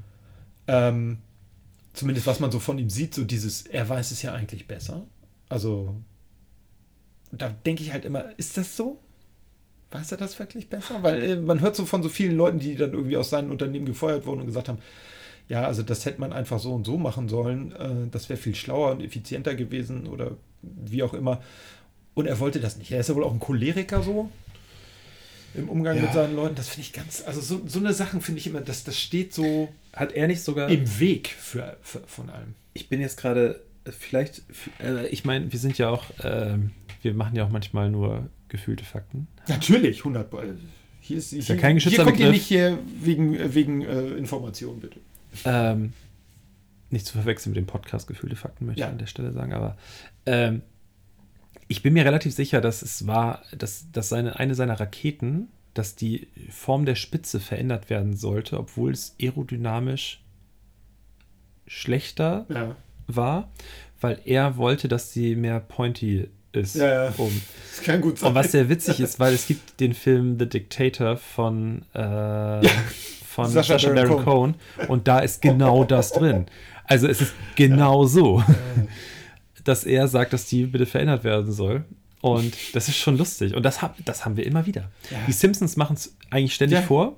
Zumindest was man so von ihm sieht, so dieses, er weiß es ja eigentlich besser. Also da denke ich halt immer, ist das so? Weiß er das wirklich besser? Weil man hört so von so vielen Leuten, die dann irgendwie aus seinen Unternehmen gefeuert wurden und gesagt haben, ja, also das hätte man einfach so und so machen sollen. Das wäre viel schlauer und effizienter gewesen oder wie auch immer. Und er wollte das nicht. Er ist ja wohl auch ein Choleriker so. im Umgang mit seinen Leuten. Das finde ich ganz, also so eine Sachen finde ich immer, das steht so Hat er nicht sogar im Weg von allem. Ich bin jetzt gerade, vielleicht, ich meine, wir sind ja auch, wir machen ja auch manchmal nur gefühlte Fakten. Natürlich, 100. Hier ist ja kein geschützter hier kommt ihr Begriff. nicht hier wegen Informationen, bitte. Nicht zu verwechseln mit dem Podcast Gefühlte Fakten, möchte ich Ja. an der Stelle sagen, aber ich bin mir relativ sicher, dass es war, dass eine seiner Raketen, dass die Form der Spitze verändert werden sollte, obwohl es aerodynamisch schlechter Ja. war, weil er wollte, dass sie mehr pointy ist. Ja. Das kann gut sein. Und was sehr witzig ist, weil es gibt den Film The Dictator von Sacha Baron Cohen und da ist genau das drin. Also es ist genau so, dass er sagt, dass die bitte verändert werden soll. Und das ist schon lustig. Und das haben wir immer wieder. Ja. Die Simpsons machen es eigentlich ständig vor.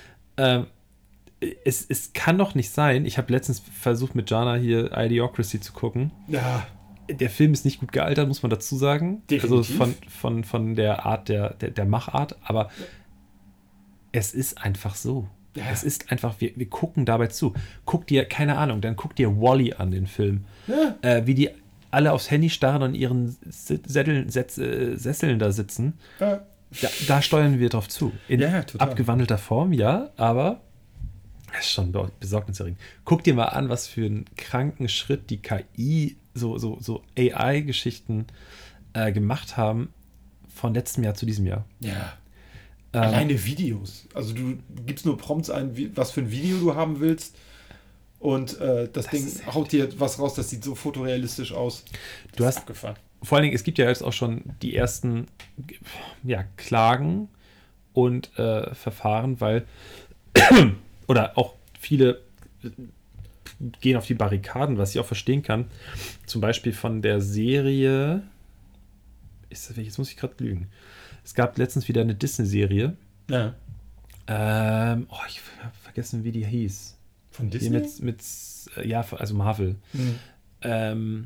Es kann doch nicht sein, ich habe letztens versucht mit Jana hier Idiocracy zu gucken. Ja. Der Film ist nicht gut gealtert, muss man dazu sagen. Definitiv. Also von der Art der Machart, aber es ist einfach so. Ja. Es ist einfach, wir gucken dabei zu. Guck dir, keine Ahnung, dann guck dir Wall-E an, den Film. Ja. Wie die alle aufs Handy starren und ihren Sesseln da sitzen. Ja. Da steuern wir drauf zu. In Ja, total. abgewandelter Form, ja, aber das ist schon besorgniserregend. Guck dir mal an, was für einen kranken Schritt die KI, so AI-Geschichten gemacht haben von letztem Jahr zu diesem Jahr. Ja. Alleine Videos. Also du gibst nur Prompts ein, was für ein Video du haben willst und das Ding haut dir was raus, das sieht so fotorealistisch aus. Du hast abgefahren. Vor allen Dingen, es gibt ja jetzt auch schon die ersten Klagen und Verfahren, weil oder auch viele gehen auf die Barrikaden, was ich auch verstehen kann. Zum Beispiel von der Serie, jetzt muss ich gerade lügen. Es gab letztens wieder eine Disney-Serie. Ja. Ich habe vergessen, wie die hieß. Von Die Disney? also Marvel. Mhm.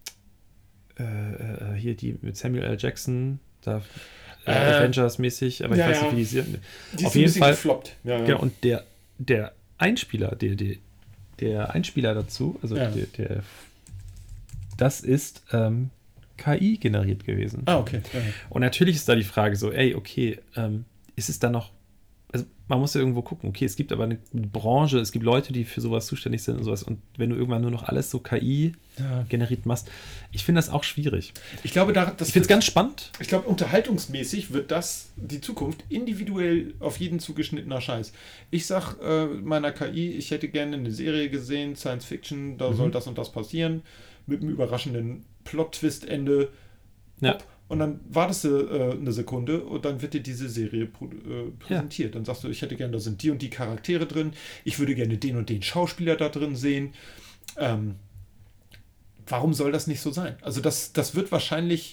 Hier die mit Samuel L. Jackson, da Avengers-mäßig, aber ich weiß nicht, wie die Serie. Die Auf ist ein jeden bisschen Fall. gefloppt. Ja. Genau, und der Einspieler, der Einspieler dazu, also Ja. das ist KI generiert gewesen. Okay. Ja. Und natürlich ist da die Frage so, ist es dann noch, also man muss ja irgendwo gucken, okay, es gibt aber eine Branche, es gibt Leute, die für sowas zuständig sind und sowas, und wenn du irgendwann nur noch alles so KI generiert machst, ich finde das auch schwierig. Ich glaube, Ich finde es ganz spannend. Ich glaube, unterhaltungsmäßig wird das die Zukunft, individuell auf jeden zugeschnittener Scheiß. Ich sag meiner KI, ich hätte gerne eine Serie gesehen, Science Fiction, da soll das und das passieren, mit einem überraschenden Plot-Twist-Ende. Ja. Und dann wartest du eine Sekunde und dann wird dir diese Serie präsentiert. Dann sagst du, ich hätte gerne, da sind die und die Charaktere drin, ich würde gerne den und den Schauspieler da drin sehen. Warum soll das nicht so sein? Also das wird wahrscheinlich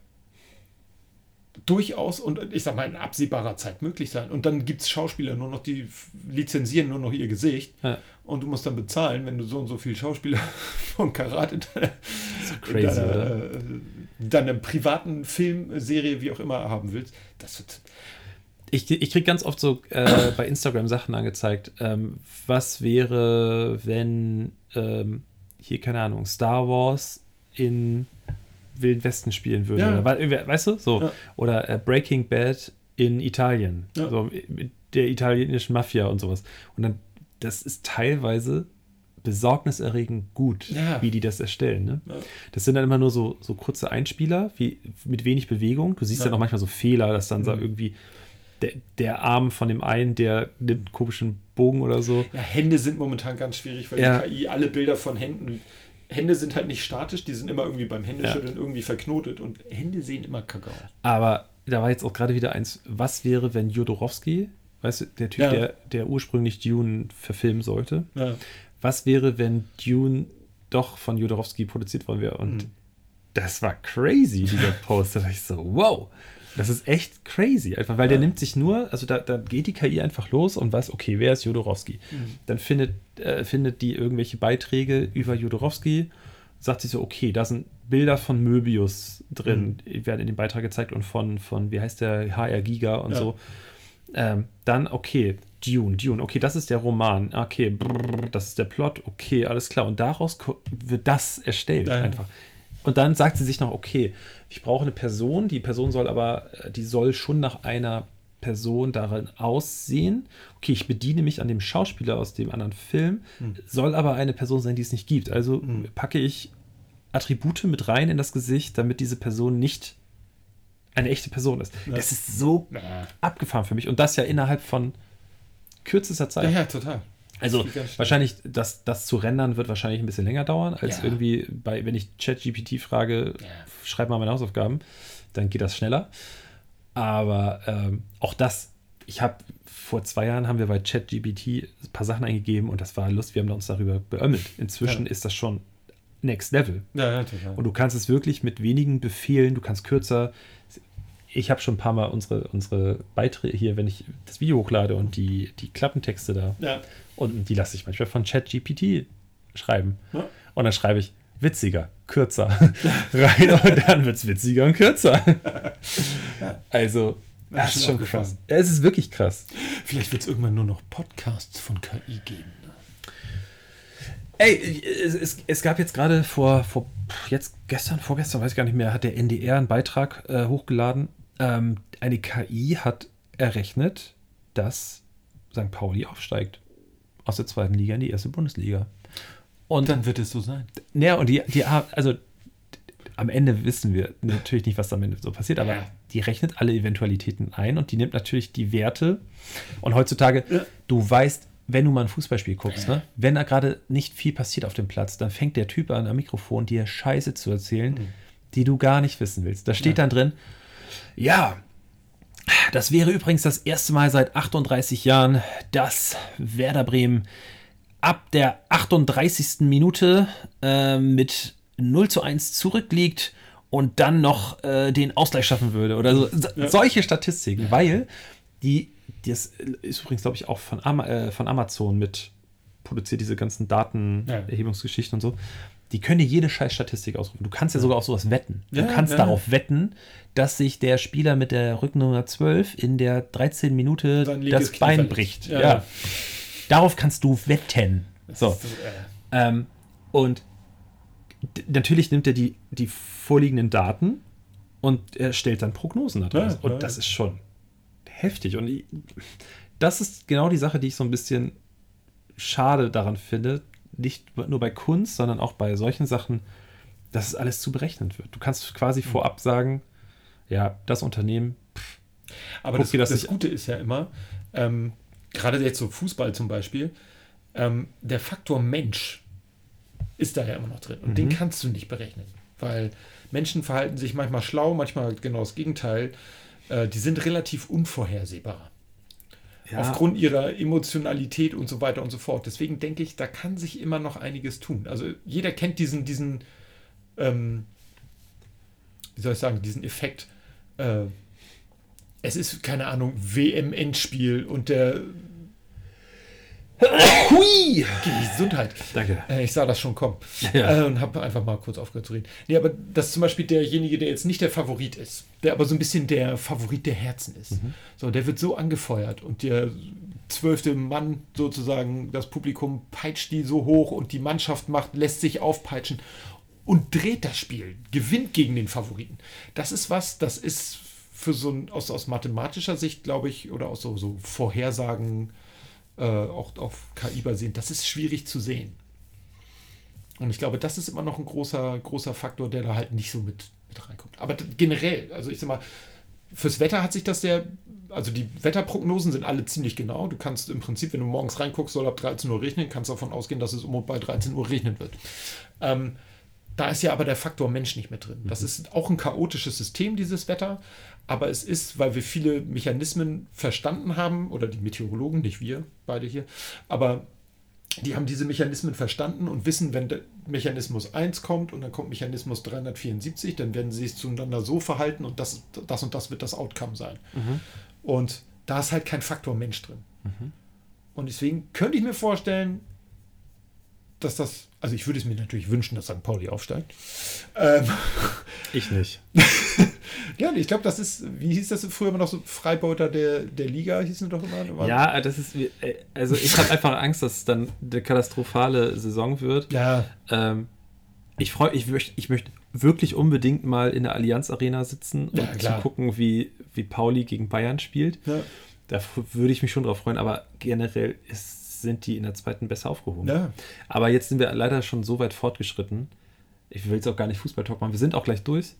durchaus und ich sag mal in absehbarer Zeit möglich sein. Und dann gibt es Schauspieler nur noch, die lizenzieren nur noch ihr Gesicht und du musst dann bezahlen, wenn du so und so viel Schauspieler von Karat in deiner privaten Filmserie, wie auch immer, haben willst. Das wird... Ich kriege ganz oft so bei Instagram Sachen angezeigt, was wäre, wenn hier, keine Ahnung, Star Wars in Wilden Westen spielen würde. Ja. Oder, weißt du? So. Ja. Oder Breaking Bad in Italien. Ja. So, mit der italienischen Mafia und sowas. Und dann, das ist teilweise besorgniserregend gut, wie die das erstellen. Ne? Ja. Das sind dann immer nur so kurze Einspieler, mit wenig Bewegung. Du siehst dann auch manchmal so Fehler, dass dann so irgendwie der Arm von dem einen, der nimmt einen komischen Bogen oder so. Ja, Hände sind momentan ganz schwierig, weil die KI alle Bilder von Hände sind halt nicht statisch, die sind immer irgendwie beim Händeschütteln irgendwie verknotet und Hände sehen immer kacke aus. Aber da war jetzt auch gerade wieder eins, was wäre, wenn Jodorowsky, weißt du, der Typ, der ursprünglich Dune verfilmen sollte, was wäre, wenn Dune doch von Jodorowsky produziert worden wäre? Und das war crazy, dieser Post. Da dachte ich so, wow, das ist echt crazy. Einfach, weil der nimmt sich nur, also da geht die KI einfach los und weiß, okay, wer ist Jodorowsky? Dann findet die irgendwelche Beiträge über Jodorowsky, sagt sich so, okay, da sind Bilder von Möbius drin, werden in dem Beitrag gezeigt und von wie heißt der, HR Giga und so. Dann, okay, Dune, okay, das ist der Roman, okay, das ist der Plot, okay, alles klar. Und daraus wird das erstellt einfach. Und dann sagt sie sich noch, okay, ich brauche eine Person, die Person die soll schon nach einer Person darin aussehen. Okay, ich bediene mich an dem Schauspieler aus dem anderen Film, soll aber eine Person sein, die es nicht gibt. Also packe ich Attribute mit rein in das Gesicht, damit diese Person nicht eine echte Person ist. Ja. Das ist so abgefahren für mich. Und das ja innerhalb von kürzester Zeit. Ja, total. Also wahrscheinlich, das zu rendern wird wahrscheinlich ein bisschen länger dauern, als irgendwie wenn ich ChatGPT frage, schreib mal meine Hausaufgaben, dann geht das schneller. Aber auch das, vor 2 Jahren haben wir bei ChatGPT ein paar Sachen eingegeben und das war lustig, wir haben uns darüber beömmelt. Inzwischen ist das schon Next Level. Ja, total. Und du kannst es wirklich mit wenigen Befehlen, du kannst kürzer. Ich habe schon ein paar Mal unsere Beiträge hier, wenn ich das Video hochlade und die Klappentexte da. Ja. Und die lasse ich manchmal von ChatGPT schreiben. Ja. Und dann schreibe ich witziger, kürzer rein und dann wird es witziger und kürzer. Also, das ist schon krass. Ja, es ist wirklich krass. Vielleicht wird es irgendwann nur noch Podcasts von KI geben. Ey, es gab jetzt gerade vorgestern, weiß ich gar nicht mehr, hat der NDR einen Beitrag hochgeladen. Eine KI hat errechnet, dass St. Pauli aufsteigt aus der 2. Liga in die 1. Bundesliga. Und dann wird es so sein. Ja, und also am Ende wissen wir natürlich nicht, was am Ende so passiert, aber die rechnet alle Eventualitäten ein und die nimmt natürlich die Werte. Und heutzutage, du weißt, wenn du mal ein Fußballspiel guckst, ne, wenn da gerade nicht viel passiert auf dem Platz, dann fängt der Typ an, am Mikrofon dir Scheiße zu erzählen, die du gar nicht wissen willst. Da steht dann drin, ja, das wäre übrigens das erste Mal seit 38 Jahren, dass Werder Bremen ab der 38. Minute mit 0:1 zurückliegt und dann noch den Ausgleich schaffen würde. Oder so. Solche Statistiken, weil das ist übrigens, glaube ich, auch von Amazon mit produziert, diese ganzen Datenerhebungsgeschichten und so. Die können dir jede scheiß Statistik ausrufen. Du kannst ja sogar auf sowas wetten. Du kannst darauf wetten, dass sich der Spieler mit der Rückennummer 12 in der 13. Minute das Bein bricht. Ja. Darauf kannst du wetten. So. Und natürlich nimmt er die vorliegenden Daten und er stellt dann Prognosen daraus. Und das ist schon heftig. Und das ist genau die Sache, die ich so ein bisschen schade daran finde. Nicht nur bei Kunst, sondern auch bei solchen Sachen, dass es alles zu berechnet wird. Du kannst quasi vorab sagen, ja, das Unternehmen. Aber das Gute ist ja immer, gerade jetzt so Fußball zum Beispiel, der Faktor Mensch ist da ja immer noch drin. Und den kannst du nicht berechnen. Weil Menschen verhalten sich manchmal schlau, manchmal genau das Gegenteil. Die sind relativ unvorhersehbar. Ja. Aufgrund ihrer Emotionalität und so weiter und so fort. Deswegen denke ich, da kann sich immer noch einiges tun. Also jeder kennt diesen wie soll ich sagen, diesen Effekt. Es ist, keine Ahnung, WM-Endspiel und der Hui! Gesundheit. Danke. Ich sah das schon kommen. Ja. Und habe einfach mal kurz aufgehört zu reden. Nee, aber das ist zum Beispiel derjenige, der jetzt nicht der Favorit ist, der aber so ein bisschen der Favorit der Herzen ist. So, der wird so angefeuert und der 12. Mann sozusagen, das Publikum peitscht die so hoch und die Mannschaft lässt sich aufpeitschen und dreht das Spiel, gewinnt gegen den Favoriten. Das ist für so ein, aus mathematischer Sicht, glaube ich, oder aus so Vorhersagen, auch auf KI basierend, das ist schwierig zu sehen. Und ich glaube, das ist immer noch ein großer Faktor, der da halt nicht so mit reinkommt. Aber generell, also ich sag mal, fürs Wetter hat sich das also die Wetterprognosen sind alle ziemlich genau. Du kannst im Prinzip, wenn du morgens reinguckst, soll ab 13 Uhr regnen, kannst davon ausgehen, dass es bei 13 Uhr regnen wird. Da ist ja aber der Faktor Mensch nicht mehr drin. Das ist auch ein chaotisches System, dieses Wetter. Aber es ist, weil wir viele Mechanismen verstanden haben, oder die Meteorologen, nicht wir beide hier, aber die haben diese Mechanismen verstanden und wissen, wenn der Mechanismus 1 kommt und dann kommt Mechanismus 374, dann werden sie sich zueinander so verhalten und das und das wird das Outcome sein. Und da ist halt kein Faktor Mensch drin. Und deswegen könnte ich mir vorstellen, dass das, also ich würde es mir natürlich wünschen, dass St. Pauli aufsteigt. Ich nicht. Ja, ich glaube, das ist, wie hieß das früher immer noch so, Freibeuter der Liga, hießen doch immer. Ja, das ist, also ich habe einfach Angst, dass es dann eine katastrophale Saison wird. Ja. Ich möchte wirklich unbedingt mal in der Allianz Arena sitzen und zu gucken, wie Pauli gegen Bayern spielt. Ja. Da würde ich mich schon drauf freuen, aber generell sind die in der zweiten besser aufgehoben. Ja. Aber jetzt sind wir leider schon so weit fortgeschritten. Ich will jetzt auch gar nicht Fußball-Talk machen, wir sind auch gleich durch.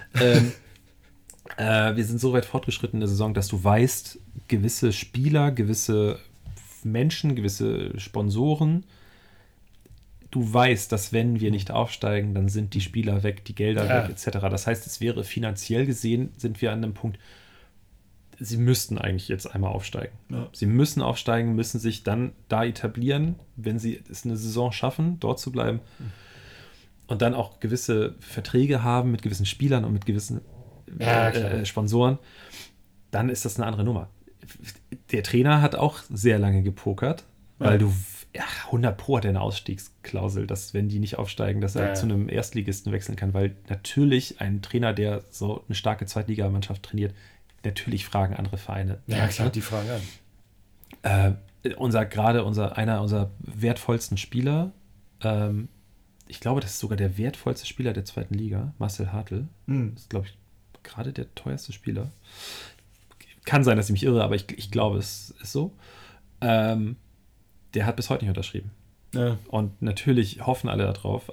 Wir sind so weit fortgeschritten in der Saison, dass du weißt, gewisse Spieler, gewisse Menschen, gewisse Sponsoren, du weißt, dass wenn wir nicht aufsteigen, dann sind die Spieler weg, die Gelder weg, etc. Das heißt, es wäre finanziell gesehen, sind wir an einem Punkt, sie müssten eigentlich jetzt einmal aufsteigen. Ja. Sie müssen aufsteigen, müssen sich dann da etablieren, wenn sie es eine Saison schaffen, dort zu bleiben und dann auch gewisse Verträge haben mit gewissen Spielern und mit gewissen Sponsoren, dann ist das eine andere Nummer. Der Trainer hat auch sehr lange gepokert, weil 100 Pro hat er eine Ausstiegsklausel, dass wenn die nicht aufsteigen, dass er zu einem Erstligisten wechseln kann, weil natürlich ein Trainer, der so eine starke Zweitligamannschaft trainiert, natürlich fragen andere Vereine. Ja, klar, die fragen an. Einer unserer wertvollsten Spieler, ich glaube, das ist sogar der wertvollste Spieler der zweiten Liga, Marcel Hartl. Das ist, glaube ich, gerade der teuerste Spieler. Kann sein, dass ich mich irre, aber ich glaube, es ist so. Der hat bis heute nicht unterschrieben. Ja. Und natürlich hoffen alle darauf.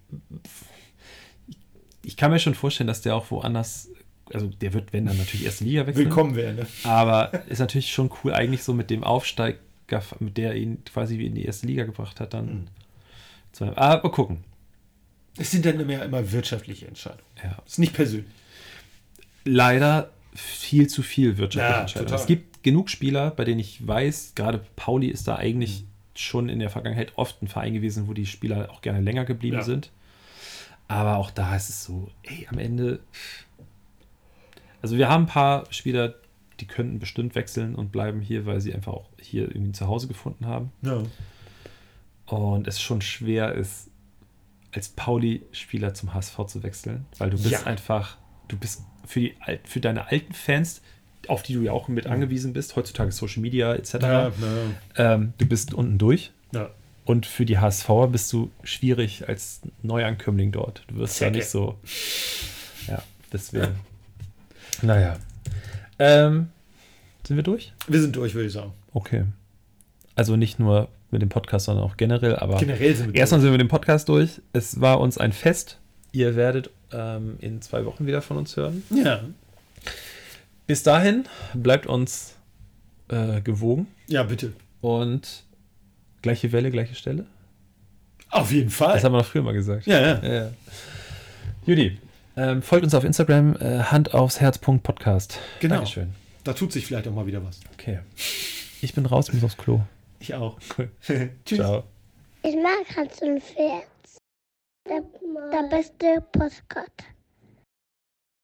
Ich kann mir schon vorstellen, dass der auch woanders, also der wird, wenn dann natürlich erste Liga wechseln. Willkommen wäre, ne? Aber ist natürlich schon cool, eigentlich so mit dem Aufsteiger, mit der ihn quasi in die erste Liga gebracht hat, dann. Aber gucken. Es sind dann immer wirtschaftliche Entscheidungen. Ja. Das ist nicht persönlich. Leider viel zu viel wirtschaftliche Entscheidungen. Total. Es gibt genug Spieler, bei denen ich weiß, gerade Pauli ist da eigentlich schon in der Vergangenheit oft ein Verein gewesen, wo die Spieler auch gerne länger geblieben sind. Aber auch da ist es so, am Ende. Also wir haben ein paar Spieler, die könnten bestimmt wechseln und bleiben hier, weil sie einfach auch hier irgendwie ein Zuhause gefunden haben. Ja. Und es schon schwer ist, als Pauli-Spieler zum HSV zu wechseln, weil du bist du bist für deine alten Fans, auf die du ja auch mit angewiesen bist, heutzutage Social Media etc., du bist unten durch. Ja. Und für die HSVer bist du schwierig als Neuankömmling dort. Du wirst ja nicht so. Ja, deswegen. Naja. Sind wir durch? Wir sind durch, würde ich sagen. Okay. Also nicht nur mit dem Podcast, sondern auch generell. Aber generell sind wir erstmal sind wir mit dem Podcast durch. Es war uns ein Fest. Ihr werdet in 2 Wochen wieder von uns hören. Ja. Bis dahin bleibt uns gewogen. Ja, bitte. Und gleiche Welle, gleiche Stelle? Auf jeden Fall. Das haben wir doch früher mal gesagt. Ja. Judy, folgt uns auf Instagram, handaufsherz.podcast. Genau. Dankeschön. Da tut sich vielleicht auch mal wieder was. Okay. Ich bin raus, muss aufs Klo. Ich auch. Tschüss. Ciao. Ich mag Hans und Pferd. Der beste Postkarte.